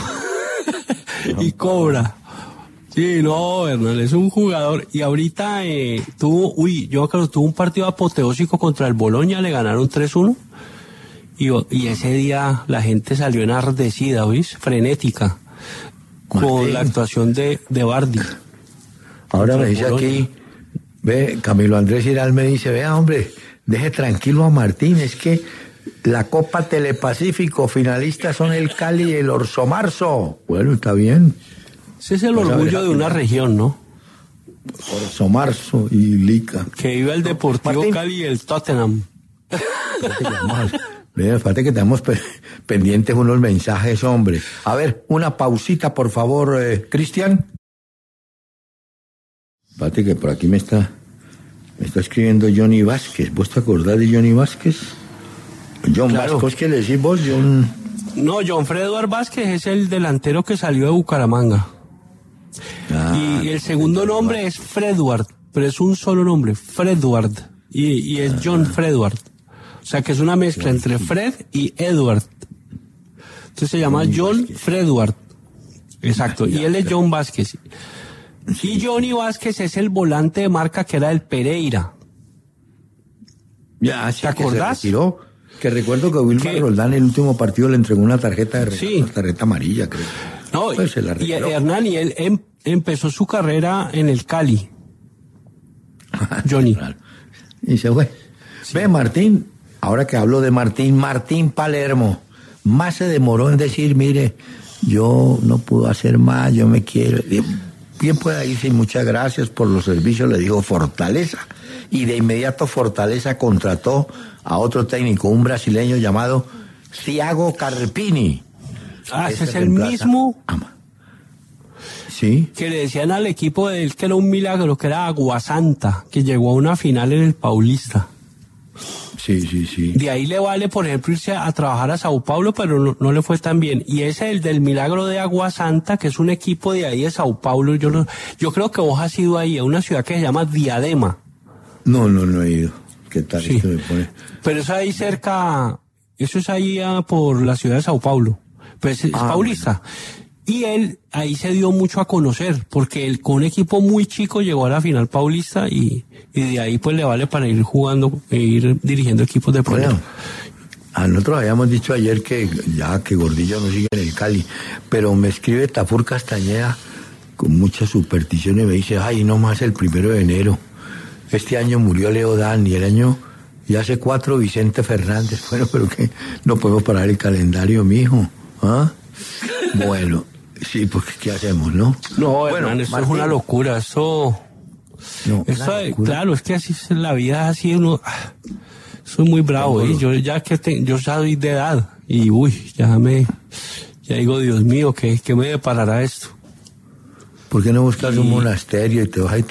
y cobra. Sí, no, Hernán, es un jugador. Y ahorita eh, tuvo, uy, yo creo que tuvo un partido apoteósico contra el Boloña, le ganaron tres uno. Y, y ese día la gente salió enardecida, ¿oís? Frenética. Con Martín. la actuación de, de Bardi. Ahora me contra dice Boloña. aquí, ve, Camilo Andrés Giral me dice, vea, hombre, deje tranquilo a Martín, es que la Copa Telepacífico, finalistas son el Cali y el Orso Marzo. Bueno, está bien. Ese es el Pues a ver, orgullo de una región, ¿no? Orso Marzo y Lica. Que viva el Deportivo Martín. Cali y el Tottenham. Fíjate que vamos a- Mira, fíjate que tenemos pe- pendientes unos mensajes, hombre. A ver, una pausita, por favor, eh, Cristian. Espérate que por aquí me está, me está escribiendo Johnny Vázquez. ¿Vos te acordás de Johnny Vázquez? John Claro. Vázquez, ¿qué le decís vos? John... No, John Freduard Vázquez es el delantero que salió de Bucaramanga. Ah, y el segundo nombre es Freduard, pero es un solo nombre, Freduard. Y, y es John Freduard. O sea que es una mezcla entre Fred y Edward. Entonces se llama Johnny John Vázquez. Freduard. Exacto. Ya, Y él es pero- John Vázquez. Y Johnny Vázquez es el volante de marca que era el Pereira. Ya, sí, ¿Te que acordás? se retiró. Que recuerdo que Wilmar ¿Qué? Roldán el último partido le entregó una tarjeta de regalo, Sí. una tarjeta amarilla, creo. No, Pues se la y regaló. Hernán, y él em- empezó su carrera en el Cali. Johnny. Claro. Y se fue. Ve, Martín, ahora que hablo de Martín, Martín Palermo, más se demoró en decir, mire, yo no puedo hacer más, yo me quiero. Y bien pueda irse y muchas gracias por los servicios, le digo Fortaleza. Y de inmediato Fortaleza contrató a otro técnico, un brasileño llamado Thiago Carpini. Ah, ese Este es el reemplaza mismo a Ma- Sí. que le decían al equipo de él que era un milagro, que era Aguasanta, que llegó a una final en el Paulista. Sí, sí, sí. De ahí le vale, por ejemplo, irse a, a trabajar a Sao Paulo, pero no, no le fue tan bien. Y ese es el del milagro de Aguasanta, que es un equipo de ahí de Sao Paulo. Yo, no, yo creo que vos has ido ahí, a una ciudad que se llama Diadema. No, no, no he ido. ¿Qué tal Sí. esto me pone? Pero eso ahí cerca, eso es ahí ah, por la ciudad de Sao Paulo. Pues es Ah, paulista. Y él ahí se dio mucho a conocer, porque él con un equipo muy chico llegó a la final paulista y, y de ahí pues le vale para ir jugando, e ir dirigiendo equipos de primera. Bueno, a nosotros habíamos dicho ayer que ya que Gordillo no sigue en el Cali, pero me escribe Tafur Castañeda con mucha superstición y me dice, ay, no más el primero de enero. Este año murió Leo Dan y el año, y hace cuatro Vicente Fernández. Bueno, pero que no podemos parar el calendario, mijo. ¿Ah? Bueno, sí, porque ¿qué hacemos, no? No, Bueno, hermano, esto Martín. es una locura, esto... No, Esto, una locura. claro, es que así es la vida, así uno, ah, soy muy bravo, ¿eh? Yo ya que te, yo ya soy de edad y uy, ya me, ya digo, Dios mío, ¿qué, qué me deparará esto? ¿Por qué no buscas un monasterio y te vas a ir?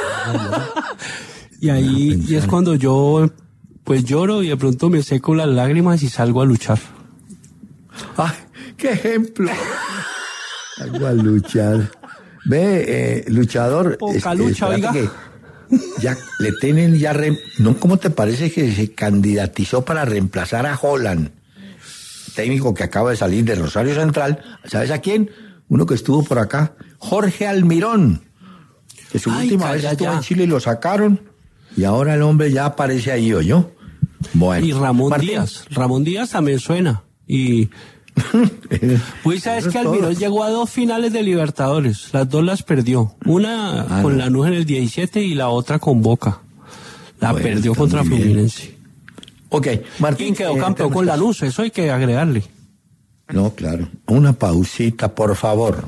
Y ahí, y es cuando yo, pues lloro y de pronto me seco las lágrimas y salgo a luchar. ¡Ay, qué ejemplo! Salgo a luchar. Ve, eh, luchador. Poca lucha, espérate oiga. que ya le tienen ya. Re, ¿no? ¿Cómo te parece que se candidatizó para reemplazar a Holland? Técnico que acaba de salir de Rosario Central. ¿Sabes a quién? Uno que estuvo por acá. Jorge Almirón. Que su Ay, última vez calla estuvo ya. en Chile y lo sacaron. Y ahora el hombre ya aparece ahí, ¿oyó? Bueno. Y Ramón Martín. Díaz, Ramón Díaz también suena. Y pues sabes Eso que es Almirón todo. llegó a dos finales de Libertadores, las dos las perdió. Una Ah, con no. Lanús en el diecisiete y la otra con Boca. La Bueno, perdió está contra muy bien. Fluminense. Ok, Martín. Y quedó eh, campeón con tenemos- Lanús, eso hay que agregarle. No, claro. Una pausita, por favor.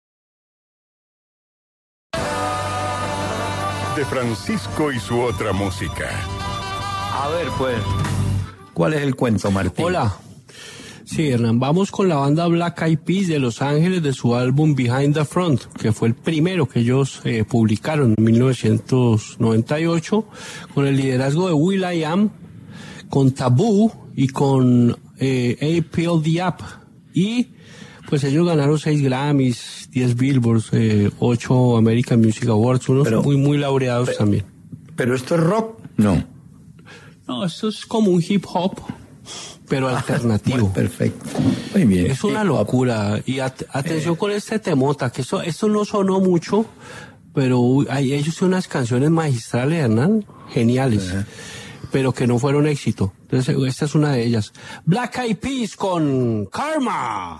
De Francisco y su otra música. A ver, pues. ¿Cuál es el cuento, Martín? Hola. Sí, Hernán, vamos con la banda Black Eyed Peas de Los Ángeles de su álbum Behind the Front, que fue el primero que ellos eh, publicaron en mil novecientos noventa y ocho, con el liderazgo de will.i.am, con Taboo y con eh, A-Pill the App. Y pues ellos ganaron seis Grammys, diez Billboards, eh, ocho American Music Awards, unos Pero- muy, muy laureados pero- también. ¿Pero esto es rock? No. No, esto es como un hip hop, pero alternativo. Bueno, perfecto. Muy bien. Es una Sí, locura. Y at- atención con este temota, que esto, esto no sonó mucho, pero uy, hay, ellos tienen unas canciones magistrales, Hernán, geniales, pero que no fueron éxito. Entonces, esta es una de ellas. Black Eyed Peas con Karma.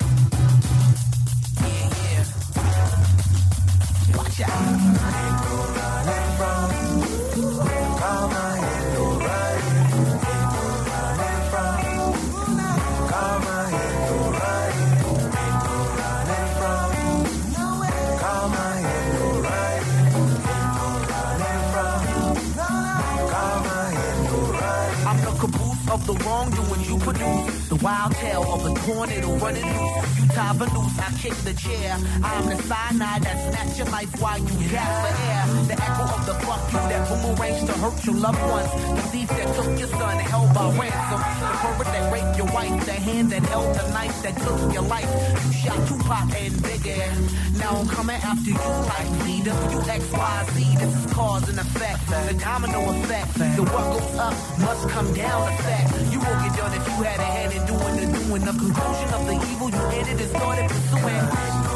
I'm the caboose of the wrongdoing you produce. The wild tale of a tornado running loose. You tie the noose, I kick the chair. I'm the cyanide that snatch your life while you gasp for air. The echo of the fuck you that boomerangs to hurt your loved ones. The thief that took your son held by ransom. The pervert that raped your wife. The hand that held the knife that took your life. You shot Tupac and Biggie. Now I'm coming after you like P W X Y Z. This is cause and effect. The domino effect. The what goes up must come down effect. You will get done if you had a hand in doing the doing. The conclusion of the evil you ended and started pursuing.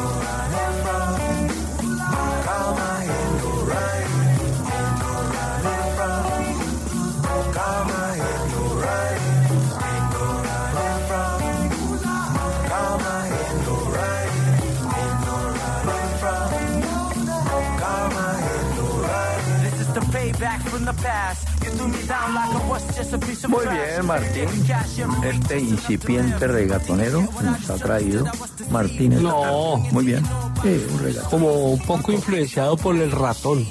Muy bien, Martín. Este incipiente regatonero nos ha traído Martín. No. Muy bien. Sí, un regatón. Como un poco influenciado por el ratón.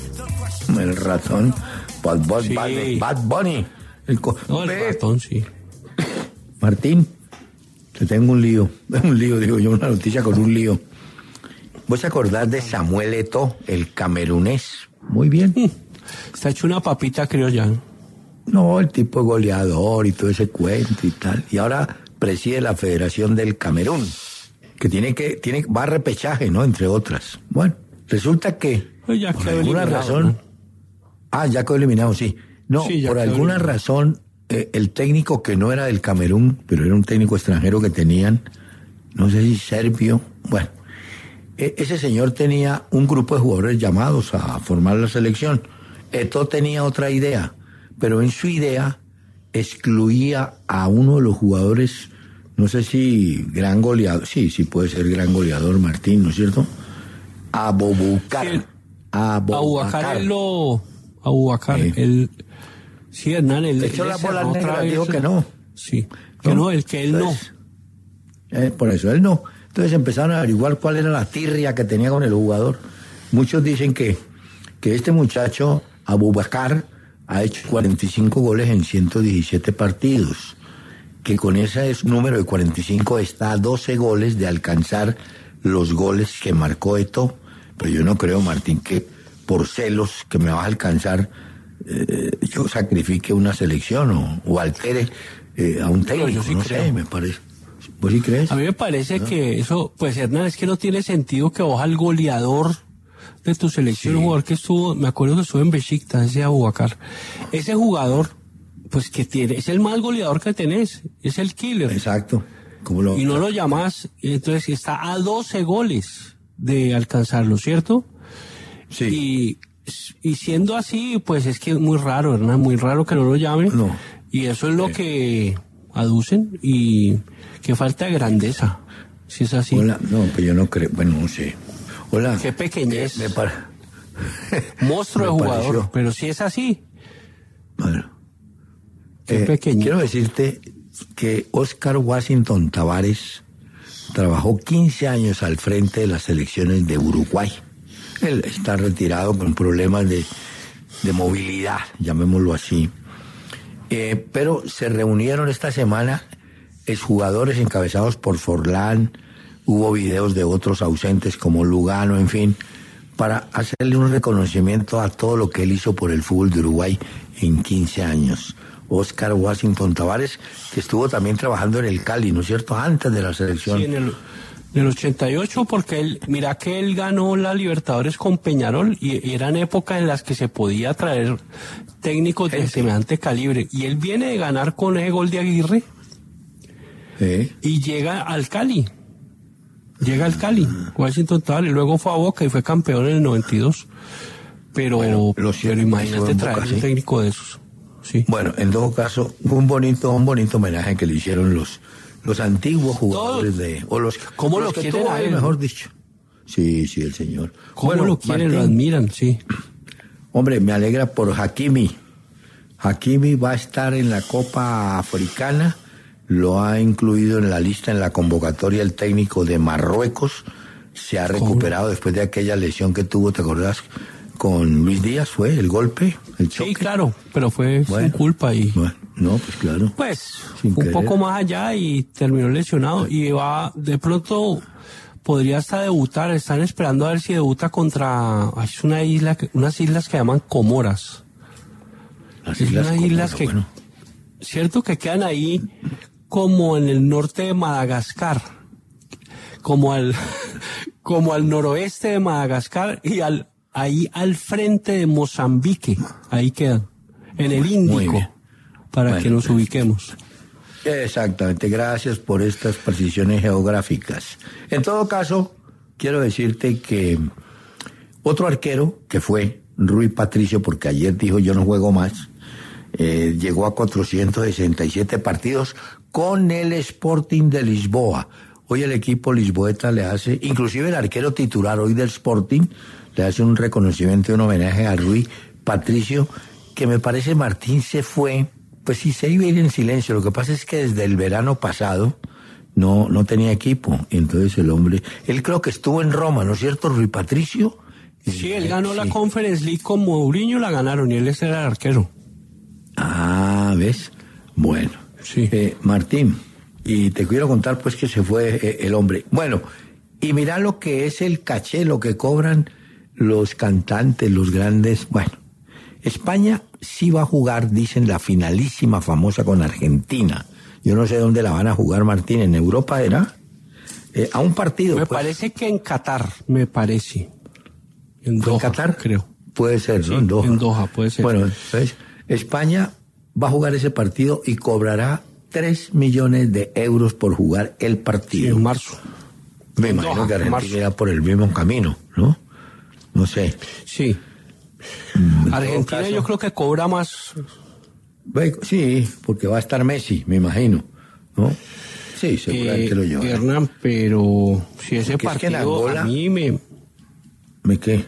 El ratón. Bad, Bad, Sí. Bad, Bad Bunny. El co- No, el Ve, ratón, sí. Martín, te tengo un lío. Un lío, digo yo, una noticia con un lío. ¿Vos te acordás de Samuel Eto'o, el camerunés? Muy bien. Está hecho una papita criolla. No, el tipo goleador y todo ese cuento y tal. Y ahora preside la Federación del Camerún, que tiene que, tiene, va a repechaje, ¿no? Entre otras. Bueno, resulta que, Pues ya por quedó alguna eliminado, razón... ¿no? Ah, ya quedó eliminado, sí. No, Sí, ya por quedó alguna eliminado. razón, eh, el técnico que no era del Camerún, pero era un técnico extranjero que tenían, no sé si serbio, bueno, e- ese señor tenía un grupo de jugadores llamados a formar la selección. Eto'o tenía otra idea, pero en su idea excluía a uno de los jugadores, no sé si gran goleador, sí, sí puede ser gran goleador, Martín, ¿no es cierto? Abubakar. Sí. Abubakar. Abubakar, él lo... Abubakar, Sí. él... Sí, Hernán, él... Le echó él la le bola cerró negra, otra vez dijo el- que no. Sí, que no, el que él no. Entonces, eh, por eso él no. Entonces empezaron a averiguar cuál era la tirria que tenía con el jugador. Muchos dicen que, que este muchacho, Abubakar, ha hecho cuarenta y cinco goles en ciento diecisiete partidos. Que con ese número de cuarenta y cinco está a doce goles de alcanzar los goles que marcó Eto'o. Pero yo no creo, Martín, que por celos que me vas a alcanzar, eh, yo sacrifique una selección o, o altere eh, a un técnico. yo sí no creo. sé, me parece. ¿Vos sí crees? A mí me parece que eso, pues Hernán, es que no tiene sentido que vos al goleador de tu selección, Sí. un jugador que estuvo, me acuerdo que estuvo en Besiktas, ese Abubakar, ese jugador, pues que tiene, es el más goleador que tenés, es el killer. Exacto. ¿Cómo lo- Y no lo llamás, entonces está a doce goles de alcanzarlo, ¿cierto? Sí. Y, y siendo así, pues es que es muy raro, Hernán, muy raro que no lo llamen. No. Y eso es lo que aducen y que falta de grandeza, si es así. Hola, no, pues yo no creo, bueno, no sé. Hola. Qué pequeñez. Me pare- Monstruo de me jugador, pareció. pero si es así, Bueno. qué Eh, pequeño. Quiero decirte que Oscar Washington Tavares trabajó quince años al frente de las selecciones de Uruguay. Él está retirado con problemas de, de movilidad, llamémoslo así. Eh, pero se reunieron esta semana exjugadores encabezados por Forlán, hubo videos de otros ausentes como Lugano, en fin, para hacerle un reconocimiento a todo lo que él hizo por el fútbol de Uruguay en quince años. Oscar Washington Tavares, que estuvo también trabajando en el Cali, ¿no es cierto?, antes de la selección. Sí, en el, en el ochenta y ocho, porque él, mira que él ganó la Libertadores con Peñarol y, y eran épocas en las que se podía traer técnicos de Gente. semejante calibre. Y él viene de ganar con ese gol de Aguirre Sí. y llega al Cali. Llega al Cali, Washington Tavares, y luego fue a Boca y fue campeón en el noventa y dos. Pero, Bueno, lo cierto, pero imagínate estuvo en traer Boca, un sí. técnico de esos. Sí. Bueno, en todo caso, un bonito, un bonito homenaje que le hicieron los, los antiguos jugadores de, o los, ¿Cómo los lo que quieren tuvo a él, él? mejor dicho. Sí, sí, el señor. ¿Cómo Bueno, lo quieren, lo Martín, admiran? Sí. Hombre, me alegra por Hakimi. Hakimi va a estar en la Copa Africana, lo ha incluido en la lista, en la convocatoria el técnico de Marruecos, se ha recuperado después de aquella lesión que tuvo, ¿te acordás? Con Luis Díaz fue el golpe, el choque. Sí, claro, pero fue Bueno. su culpa y... Bueno, No, pues claro. Pues, Sin un querer. poco más allá y terminó lesionado. Y va, de pronto, podría hasta debutar. Están esperando a ver si debuta contra, ay, es una isla, que- unas islas que llaman Comoras. Las Es Islas unas islas Comoras, que, bueno. cierto que quedan ahí como en el norte de Madagascar, como al, como al noroeste de Madagascar y al, ahí al frente de Mozambique, ahí quedan, en el Muy Índico, bien. para Bueno, que nos pues, ubiquemos. Exactamente, gracias por estas precisiones geográficas. En todo caso, quiero decirte que otro arquero que fue Rui Patricio, porque ayer dijo yo no juego más, eh, llegó a cuatrocientos sesenta y siete partidos con el Sporting de Lisboa. Hoy el equipo lisboeta le hace, inclusive el arquero titular hoy del Sporting, le hace un reconocimiento y un homenaje a Rui Patricio, que me parece Martín se fue, pues sí se iba a ir en silencio. Lo que pasa es que desde el verano pasado no, no tenía equipo. Entonces el hombre, él creo que estuvo en Roma, ¿no es cierto, Rui Patricio? Sí, él ganó la Sí. Conference League con Mourinho, la ganaron y él era el arquero. Ah, ¿ves? Bueno. Sí. Eh, Martín, y te quiero contar pues que se fue eh, el hombre. Bueno, y mira lo que es el caché, lo que cobran los cantantes, los grandes. Bueno, España sí va a jugar, dicen, la finalísima famosa con Argentina. Yo no sé dónde la van a jugar, Martín, ¿en Europa era? Eh, a un partido. Me pues. parece que en Qatar, me parece. En ¿Fue en Doha, Qatar? creo. Puede ser, Sí, ¿no? En Doha. en Doha, puede ser. Bueno, entonces, España va a jugar ese partido y cobrará tres millones de euros por jugar el Sí, partido. en marzo. Me en imagino Doha, que en Argentina marzo. irá por el mismo camino, ¿no? No sé. Sí. En Argentina todo caso- yo creo que cobra más. Ve- Sí, porque va a estar Messi, me imagino, ¿no? Sí, seguramente eh, lo llevará. Hernán, pero si ese Porque es que en partido Angola- a mí me, ¿Me qué?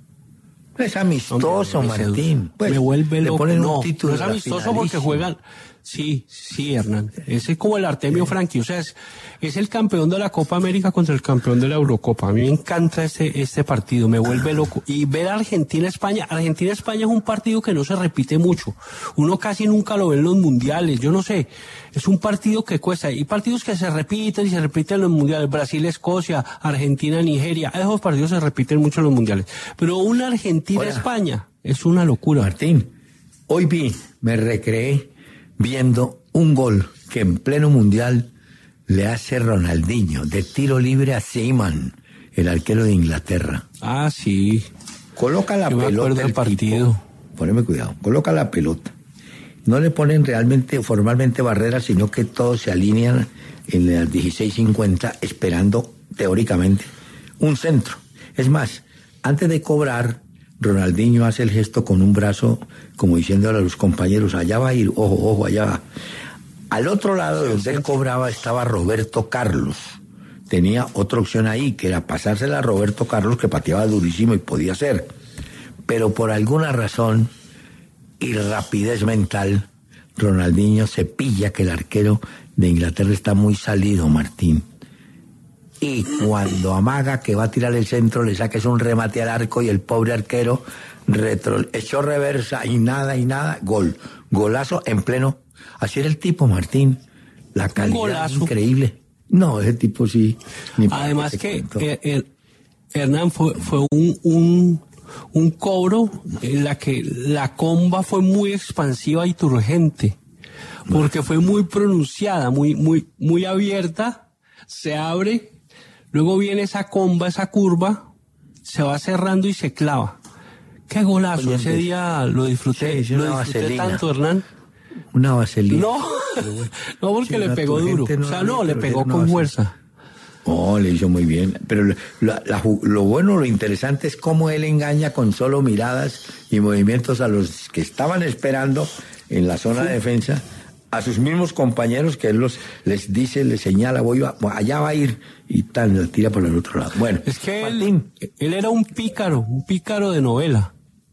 Es amistoso, Hombre, me Martín. seduce. Pues, me vuelve le loco. ponen No, un título no es de la amistoso porque finalísima. juegan. Sí, sí, Hernán. Ese es como el Artemio Franchi. O sea, es, es el campeón de la Copa América contra el campeón de la Eurocopa. A mí me encanta este, este partido. Me vuelve loco. Y ver a Argentina-España. Argentina-España es un partido que no se repite mucho. Uno casi nunca lo ve en los mundiales. Yo no sé. Es un partido que cuesta. Hay partidos que se repiten y se repiten en los mundiales. Brasil-Escocia, Argentina-Nigeria. Esos partidos se repiten mucho en los mundiales. Pero una Argentina-España es una locura. Martín, hoy vi, me recreé viendo un gol que en pleno mundial le hace Ronaldinho de tiro libre a Seaman, el arquero de Inglaterra. Ah, sí. Coloca la Yo me pelota. acuerdo del el partido. tipo. Poneme cuidado. Coloca la pelota. No le ponen realmente, formalmente barreras, sino que todos se alinean en las dieciséis cincuenta esperando, teóricamente, un centro. Es más, antes de cobrar, Ronaldinho hace el gesto con un brazo, como diciéndole a los compañeros, allá va a ir, ojo, ojo, allá va. Al otro lado de donde él cobraba estaba Roberto Carlos. Tenía otra opción ahí, que era pasársela a Roberto Carlos, que pateaba durísimo y podía ser. Pero por alguna razón y rapidez mental, Ronaldinho se pilla que el arquero de Inglaterra está muy salido, Martín. Y cuando amaga que va a tirar el centro, le saques un remate al arco y el pobre arquero retro, echó reversa y nada y nada, gol. Golazo en pleno. Así era el tipo, Martín. La calidad Golazo. increíble. No, ese tipo sí. ni para Además qué te que, cuento. eh, eh, Hernán, fue, fue un, un, un cobro en la que la comba fue muy expansiva y turgente, porque fue muy pronunciada, muy, muy, muy abierta, se abre, luego viene esa comba, esa curva, se va cerrando y se clava. Qué golazo, Oye, ese pues, día lo disfruté, sí, sí, lo una disfruté vaselina. tanto, Hernán. Una vaselina. No, no porque Sí, le una pegó duro, turgente, o sea, no, no, le pero pegó era una con vaselina. fuerza. Oh, le hizo muy bien. Pero la- la- la ju- lo bueno, lo interesante es cómo él engaña con solo miradas y movimientos a los que estaban esperando en la zona de defensa, a sus mismos compañeros que él los, les dice, les señala, voy a, allá va a ir, y tal, la tira por el otro lado. Bueno, Es que Martín, él, él era un pícaro, un pícaro de novela.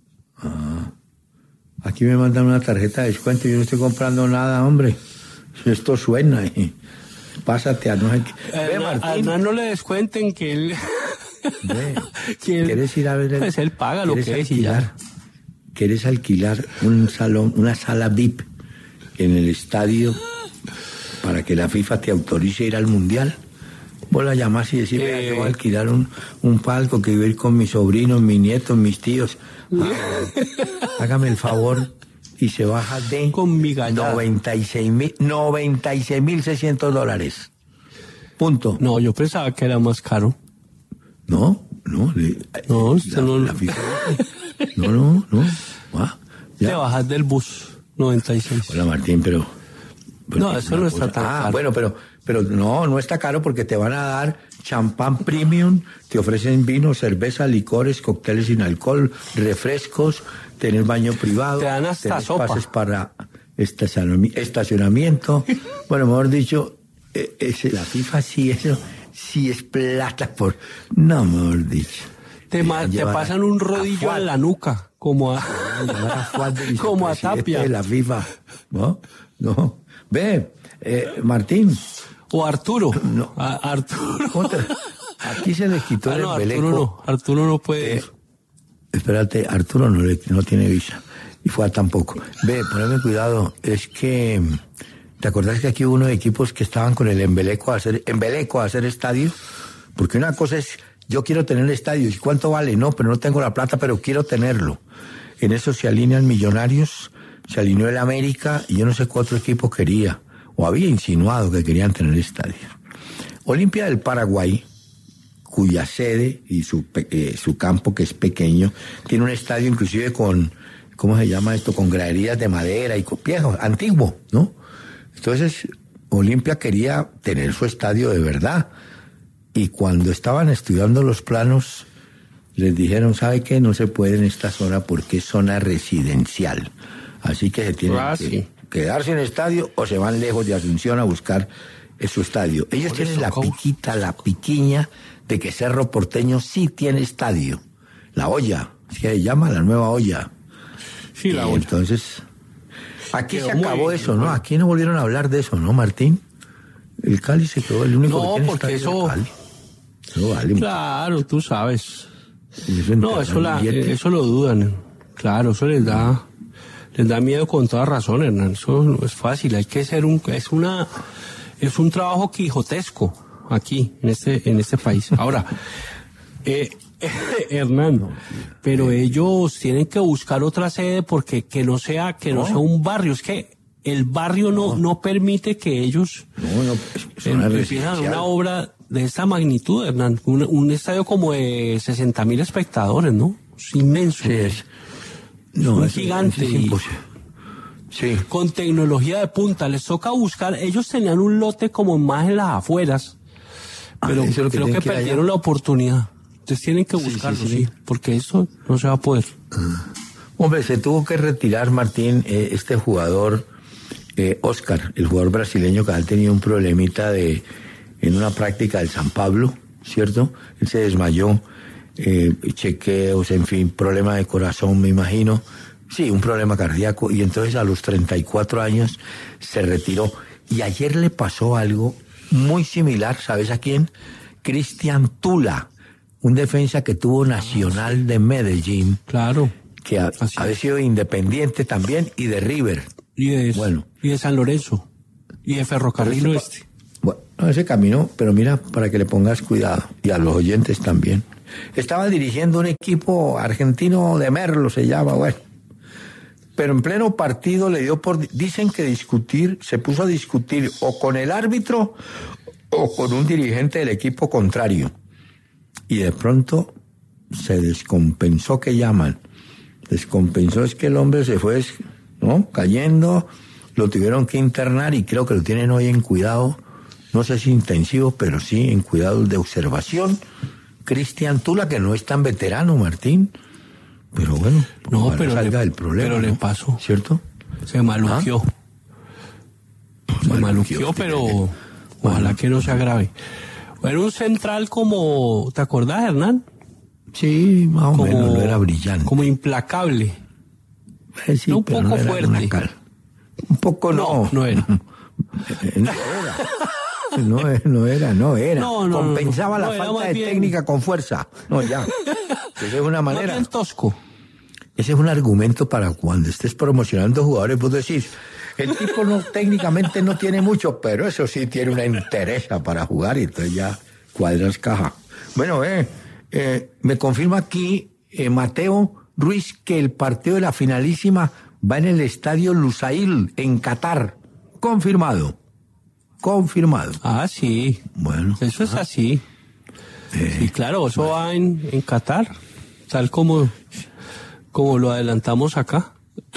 aquí me mandan una tarjeta de descuento y yo no estoy comprando nada, hombre. Esto suena, y pásate a no sé qué. Ve, A Martín. Hernán no le descuenten que él... Ve, que él- ¿quieres ir a ver el- Pues él paga lo ¿quieres que es y ya. alquilar? ¿Quieres alquilar un salón, una sala V I P en el estadio para que la FIFA te autorice a ir al Mundial. Vos la llamás y decís, eh, yo voy a alquilar un, un palco que voy a ir con mis sobrinos, mis nietos, mis tíos. Ah, hágame el favor. Y se baja de con mi noventa y seis mil seiscientos dólares. Punto. No, yo pensaba que era más caro. No, no. Le, no, usted la, no. La FIFA, no, no, no. Ah, ya. Te bajas del bus noventa y seis. Hola, Martín, pero... pero no, eso no está tan ah, caro. Bueno, pero, pero no, no está caro porque te van a dar champán premium, te ofrecen vino, cerveza, licores, cócteles sin alcohol, refrescos, tener baño privado, te dan hasta sopa, pases para estacionamiento. Bueno, mejor dicho, es, la FIFA sí, eso sí es plata por... No, mejor dicho. Te, ma, te pasan un rodillo a en la nuca, como a, a como a Tapia. De la FIFA, ¿no? No. Ve, eh, Martín. O Arturo. No. A, Arturo. Otra. Aquí se le quitó ah, el no, embeleco. Arturo no, Arturo no puede. Eh, espérate, Arturo no, le, no tiene visa. Y fue a tampoco. Ve, poneme cuidado. Es que, ¿te acordás que aquí hubo unos equipos que estaban con el embeleco a hacer, embeleco a hacer estadio? Porque una cosa es, yo quiero tener estadio. ¿Y cuánto vale? No, pero no tengo la plata, pero quiero tenerlo. En eso se alinean Millonarios, se alineó el América, y yo no sé cuál otro equipo quería, o había insinuado que querían tener estadio. Olimpia del Paraguay, cuya sede y su, eh, su campo, que es pequeño, tiene un estadio inclusive con, ¿cómo se llama esto? Con graderías de madera y con viejo, antiguo, ¿no? Entonces, Olimpia quería tener su estadio de verdad. Y cuando estaban estudiando los planos, les dijeron, ¿sabe qué? No se puede en esta zona porque es zona residencial. Así que se tienen ah, que sí. quedarse en estadio o se van lejos de Asunción a buscar su estadio. Ellos Por tienen la ¿cómo? piquita, la piquiña de que Cerro Porteño sí tiene estadio. La olla, así que se llama la nueva olla. Sí, la y olla. Entonces, aquí Quedó se acabó eso, ¿no? Bueno. Aquí no volvieron a hablar de eso, ¿no, Martín? El Cali se quedó el único no, que tiene porque estadio eso... Cali. No vale. Claro, tú sabes. Eso no, eso, la, eso lo dudan. Claro, eso les da... Les da miedo con toda razón, Hernán. Eso no es fácil. Hay que ser un, es una, es un trabajo quijotesco aquí, en este, en este país. Ahora, eh, Hernán, pero ellos tienen que buscar otra sede porque que no sea, que no, no sea un barrio. Es que el barrio no, no, no permite que ellos no, no, es una, empiezan una obra de esta magnitud, Hernán. Un, un estadio como de sesenta mil espectadores, ¿no? Es inmenso. Sí, es. No, un gigante es y sí. con tecnología de punta. Les toca buscar, ellos tenían un lote como más en las afueras, pero ah, creo que, que perdieron allá. la oportunidad. Entonces tienen que buscarlo, sí, sí, sí. sí, porque eso no se va a poder. Ah. Hombre, se tuvo que retirar, Martín, eh, este jugador, eh, Oscar, el jugador brasileño que ha tenido un problemita de en una práctica del San Pablo, ¿cierto? Él se desmayó. Eh, chequeos, en fin, problema de corazón, me imagino. Sí, un problema cardíaco. Y entonces a los treinta y cuatro años se retiró. Y ayer le pasó algo muy similar, ¿sabes a quién? Cristian Tula, un defensa que tuvo Nacional de Medellín. Claro. Que ha, había sido Independiente también y de River. Y de, bueno. y de San Lorenzo. Y de Ferrocarril Oeste. Bueno, ese camino, pero mira, para que le pongas cuidado. Y a los oyentes también. Estaba dirigiendo un equipo argentino de Merlo, se llama, bueno. Pero en pleno partido le dio por... Dicen que discutir, se puso a discutir o con el árbitro o con un dirigente del equipo contrario. Y de pronto se descompensó, que llaman. Descompensó es que el hombre se fue, ¿no? Cayendo, lo tuvieron que internar y creo que lo tienen hoy en cuidado, no sé si intensivo, pero sí en cuidados de observación. Cristian Tula, que no es tan veterano, Martín, pero bueno, no, pero salga le, del problema, pero ¿no? le pasó, ¿cierto? Se maluqueó, ¿Ah? se maluqueó, maluqueó pero bueno. Ojalá que no se agrave. Era un central como, ¿te acordás, Hernán? Sí, más o como, menos, no era brillante. Como implacable. Eh, sí, no un pero poco no era fuerte. Cal... Un poco no. No, no era. no era. No, no era, no era. No, no, Compensaba no, no, la no, falta de bien... técnica con fuerza. No, ya. Esa es una manera. Más bien tosco. Ese es un argumento para cuando estés promocionando jugadores, vos decís, El tipo no, técnicamente no tiene mucho, pero eso sí tiene una entereza para jugar y entonces ya cuadras caja. Bueno, eh, eh, me confirma aquí eh, Mateo Ruiz que el partido de la finalísima va en el estadio Lusail, en Qatar. Confirmado. Confirmado. Ah, sí. Bueno. Eso es ajá. así. Eh, Sí, claro, eso va en, en Qatar, tal como, como lo adelantamos acá.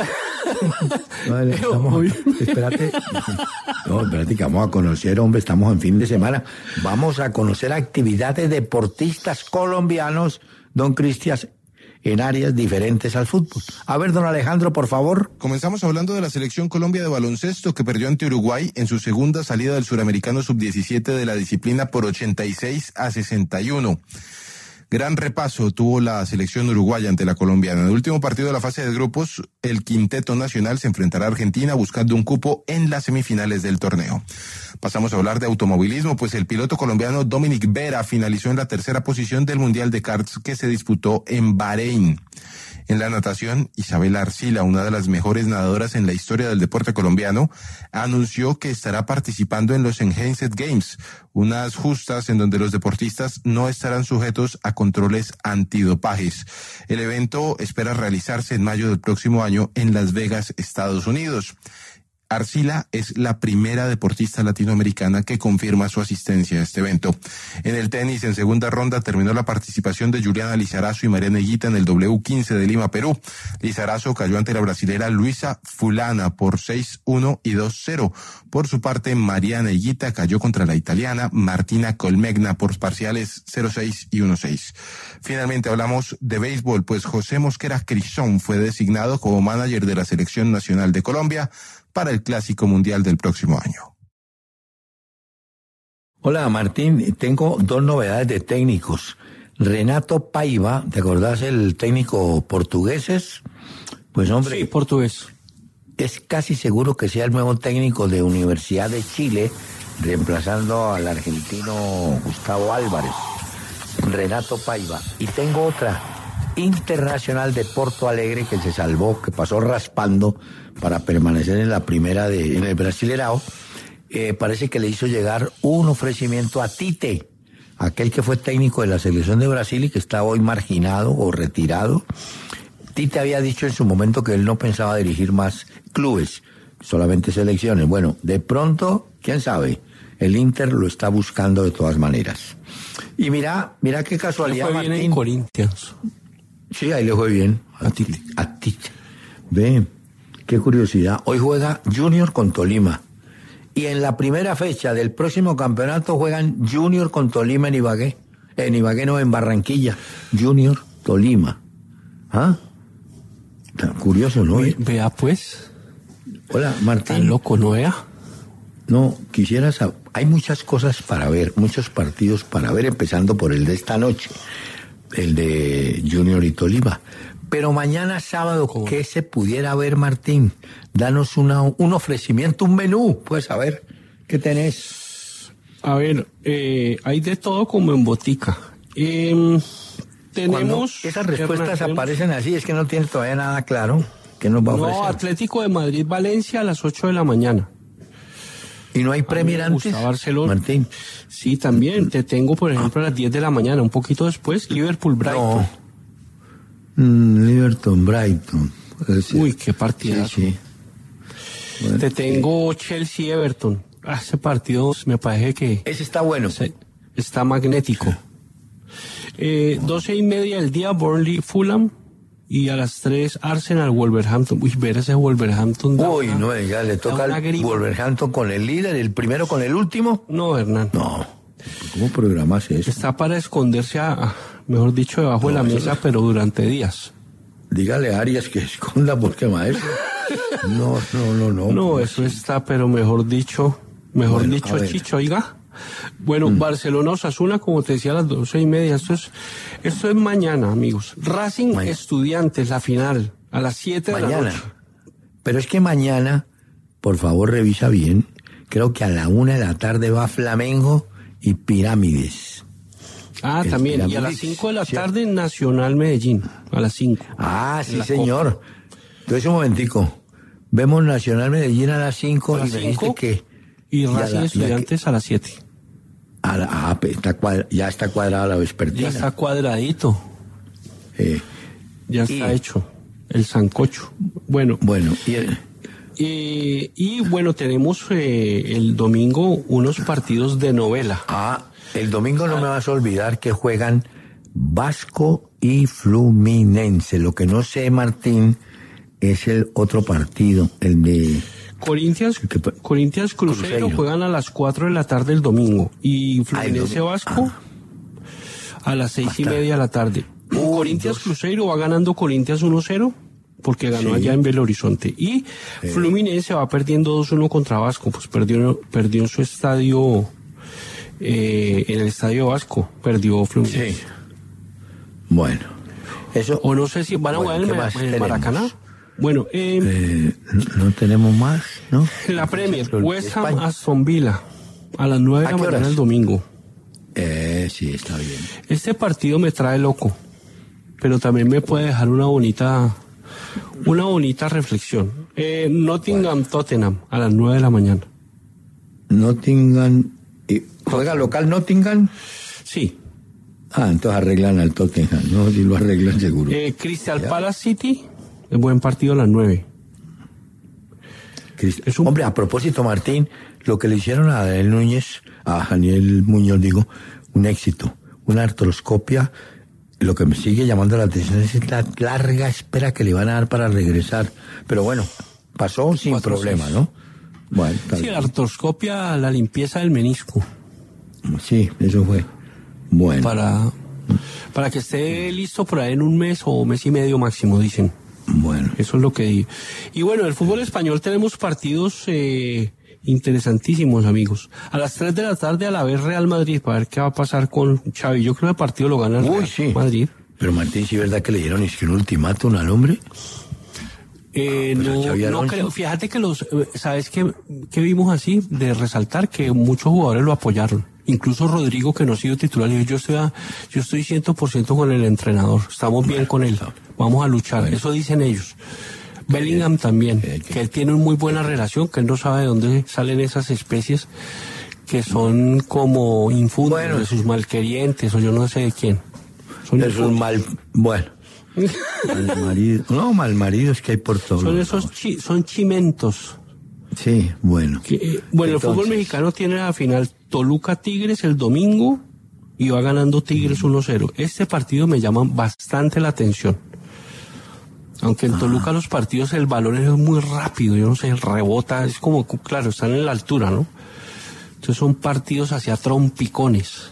Vale, estamos, espérate, no, espérate que vamos a conocer, hombre, estamos en fin de semana, vamos a conocer actividades deportistas colombianos, don Cristian, en áreas diferentes al fútbol. A ver, don Alejandro, por favor. Comenzamos hablando de la selección Colombia de baloncesto que perdió ante Uruguay en su segunda salida del suramericano sub diecisiete de la disciplina por ochenta y seis a sesenta y uno. Gran repaso tuvo la selección uruguaya ante la colombiana. En el último partido de la fase de grupos, el quinteto nacional se enfrentará a Argentina buscando un cupo en las semifinales del torneo. Pasamos a hablar de automovilismo, pues el piloto colombiano Dominic Vera finalizó en la tercera posición del Mundial de Karts que se disputó en Bahrein. En la natación, Isabela Arcila, una de las mejores nadadoras en la historia del deporte colombiano, anunció que estará participando en los Enhanced Games, unas justas en donde los deportistas no estarán sujetos a controles antidopajes. El evento espera realizarse en mayo del próximo año en Las Vegas, Estados Unidos. Arcila es la primera deportista latinoamericana que confirma su asistencia a este evento. En el tenis, en segunda ronda, terminó la participación de Juliana Lizarazo y Mariana Higuita en el doble u quince de Lima, Perú. Lizarazo cayó ante la brasilera Luisa Fulana por seis uno y dos cero. Por su parte, Mariana Higuita cayó contra la italiana Martina Colmegna por parciales cero seis y uno seis. Finalmente hablamos de béisbol, pues José Mosquera Crisón fue designado como manager de la Selección Nacional de Colombia para el Clásico Mundial del próximo año. Hola, Martín, tengo dos novedades de técnicos. Renato Paiva, ¿te acordás el técnico portugués? Pues hombre, Sí, portugués. es casi seguro que sea el nuevo técnico de Universidad de Chile, reemplazando al argentino Gustavo Álvarez. Renato Paiva. Y tengo otra, Internacional de Porto Alegre, que se salvó, que pasó raspando para permanecer en la primera de, en el Brasileirao. Eh, parece que le hizo llegar un ofrecimiento a Tite, aquel que fue técnico de la selección de Brasil y que está hoy marginado o retirado. Tite había dicho en su momento que él no pensaba dirigir más clubes, solamente selecciones. Bueno, de pronto, quién sabe, el Inter lo está buscando de todas maneras. Y mira, mira qué casualidad, Fue bien Martín. en Corinthians. Sí, ahí le fue bien. A Tite. A Tite. Ve, qué curiosidad. Hoy juega Junior con Tolima. Y en la primera fecha del próximo campeonato juegan Junior con Tolima en Ibagué. En Ibagué no, en Barranquilla. Junior, Tolima. ¿Ah? Tan curioso, ¿no? Ve- Vea pues, Hola, tan Martín. loco, ¿no vea? No, quisiera saber. Hay muchas cosas para ver, muchos partidos para ver, empezando por el de esta noche, el de Junior y Tolima. Pero mañana sábado, ¿Cómo? ¿qué se pudiera ver, Martín? Danos una, un ofrecimiento, un menú. Pues a ver, ¿qué tenés? A ver, eh, hay de todo como en botica. Em, Cuando tenemos... esas respuestas Hernán, tenemos- aparecen así, es que no tiene todavía nada claro. ¿Qué nos va a No, ofrecer? Atlético de Madrid-Valencia a las ocho de la mañana. ¿Y no hay Premier me gusta antes? Barcelona. Martín. Sí, también. Te tengo, por ejemplo, a las diez de la mañana, un poquito después, Liverpool-Brighton. No. Mm, Liverton, Brighton. Es- Uy, qué partidazo. Sí, sí. Bueno, Te tengo Chelsea-Everton. Ah, ese partido me parece que ese está bueno. se- está magnético. Eh, doce y media del día, Burnley-Fulham. Y a las tres, Arsenal-Wolverhampton. Uy, ver ese Wolverhampton. da Uy, una- no, ya le toca da una al grima. Wolverhampton con el líder, el primero con el último. No, Hernán. No, ¿cómo programas eso? Está para esconderse, a, a- mejor dicho, debajo de la No, eso mesa, no. pero durante días. Dígale a Arias que esconda porque maestro. No, no, no, no. No, eso está, pero mejor dicho, mejor Bueno, a dicho, ver. Chicho, oiga. Bueno, Barcelona Osasuna, como te decía, a las doce y media. Esto es, esto es mañana, amigos. Racing Mañana. Estudiantes, la final, a las siete de la Mañana. noche. Pero es que mañana, por favor, revisa bien. Creo que a la una de la tarde va Flamengo y Pirámides. Ah, El también. Y a Pirámides, las cinco de la ¿sí? tarde, Nacional Medellín. A las cinco. Ah, sí, la señor. Entonces, un momentico. Vemos Nacional Medellín a las cinco A las y me dijiste cinco, que... y y a Racing la- Estudiantes a las siete. A la- ah, pues, está cuadra- ya está cuadrada la vespertina. Ya está cuadradito, Eh, ya está Y- hecho el sancocho. Bueno, bueno, y el- eh, y bueno, tenemos eh, el domingo unos partidos de novela. ah, el domingo no me vas a olvidar que juegan Vasco y Fluminense. Lo que no sé, Martín, es el otro partido, el de... Corinthians, ¿Qué pa- Corinthians Cruzeiro, Cruzeiro. juegan a las cuatro de la tarde el domingo y Fluminense domingo. Vasco a las seis y Hasta- media de la tarde. Corinthians dos. Cruzeiro va ganando Corinthians uno cero porque ganó Sí. allá en Belo Horizonte y Fluminense va perdiendo dos uno contra Vasco, pues perdió, perdió en su estadio, eh, en el estadio Vasco, perdió Fluminense. Sí. Bueno, eso... O no sé si van a Bueno, jugar en ¿qué el, más en el tenemos? Maracaná. Bueno, eh, Eh, no, no tenemos más, ¿no? la Premier, España. West Ham Aston Villa, a las nueve de ¿A la qué mañana horas? el domingo. Eh, sí, está bien. Este partido me trae loco, pero también me puede dejar una bonita, una bonita reflexión. Eh, Nottingham Tottenham a las nueve de la mañana. Nottingham... y- ¿Juega local Nottingham? Sí. Ah, entonces arreglan al Tottenham, ¿no? Si lo arreglan seguro. Eh, Crystal Ya. Palace City, es buen partido a las nueve. Crist- es un- Hombre, a propósito, Martín, lo que le hicieron a Daniel Núñez, a Daniel Muñoz, digo, un éxito, una artroscopia. Lo que me sigue llamando la atención es la larga espera que le van a dar para regresar. Pero bueno, pasó sin Cuatro, problema, seis. ¿no? Bueno, está Sí, bien. la artroscopia, la limpieza del menisco, Sí, eso fue. Bueno. para, para que esté listo por ahí en un mes o mes y medio máximo, dicen. Bueno. Eso es lo que digo. Y bueno, el fútbol español tenemos partidos eh, interesantísimos, amigos. A las tres de la tarde a la vez Real Madrid, para ver qué va a pasar con Xavi. Yo creo que el partido lo gana el Uy, Real sí. Madrid. Pero Martín, ¿sí es verdad que le dieron es que un ultimátum al hombre? Eh, Pero no, Xavi no Alonso. creo. Fíjate que los, eh, ¿sabes qué, qué vimos así? De resaltar que muchos jugadores lo apoyaron. Incluso Rodrigo, que no ha sido titular, dijo, yo estoy, a- yo estoy cien por ciento con el entrenador. Estamos bien con él. Vamos a luchar. Eso dicen ellos. Bellingham también, eh, que- que él tiene una muy buena relación, que él no sabe de dónde salen esas especies que son como infundos Bueno. de sus malquerientes, o yo no sé de quién. Son, Es un mal... Bueno. Mal marido. No, mal marido es que hay por todos son lados. esos chi- son chimentos. Sí, bueno. Que, eh, bueno, el fútbol Entonces, mexicano tiene la final Toluca Tigres el domingo y va ganando Tigres uno cero. Este partido me llama bastante la atención. Aunque en Toluca los partidos el balón es muy rápido, yo no sé, rebota, es como, claro, están en la altura, ¿no? Entonces son partidos hacia trompicones.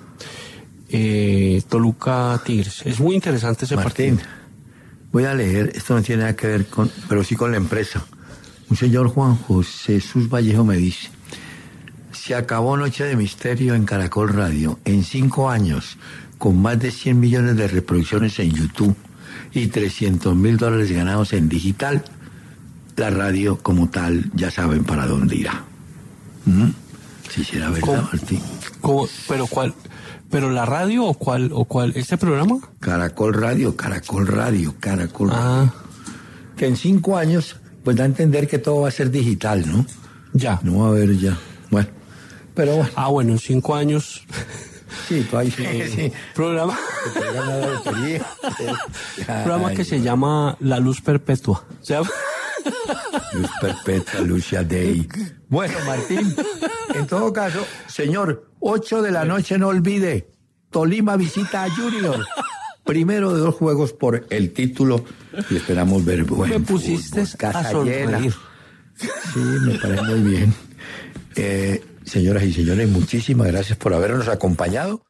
Eh, Toluca Tigres. Es muy interesante ese Martín, partido. voy a leer, esto no tiene nada que ver con, pero sí con la empresa. Un señor Juan José Jesús Vallejo me dice, se acabó Noche de Misterio en Caracol Radio. En cinco años, con más de cien millones de reproducciones en YouTube y trescientos mil dólares ganados en digital, la radio como tal ya saben para dónde irá. ¿Mm? Si será verdad, ¿Cómo? Martín. ¿Cómo? ¿Pero cuál? ¿Pero la radio o cuál? ¿O cuál? ¿Este programa? Caracol Radio, Caracol Radio, Caracol Radio. Ah, Que en cinco años, pues da a entender que todo va a ser digital, ¿no? ya. No va a haber ya. Bueno, pero bueno, Ah, bueno, en cinco años. sí, tú ahí sí. sí. Programa, Que te ganan la lotería. programa Ay, que se llama La Luz Perpetua. Se llama- Luz Perpetua, Lucia Day. Bueno, Martín, en todo caso, señor, ocho de la noche no olvide, Tolima visita a Junior. Primero de dos juegos por el título y esperamos ver buen Me pusiste fútbol. Casa a llena. sonreír. Sí, me parece muy bien. Eh, señoras y señores, muchísimas gracias por habernos acompañado.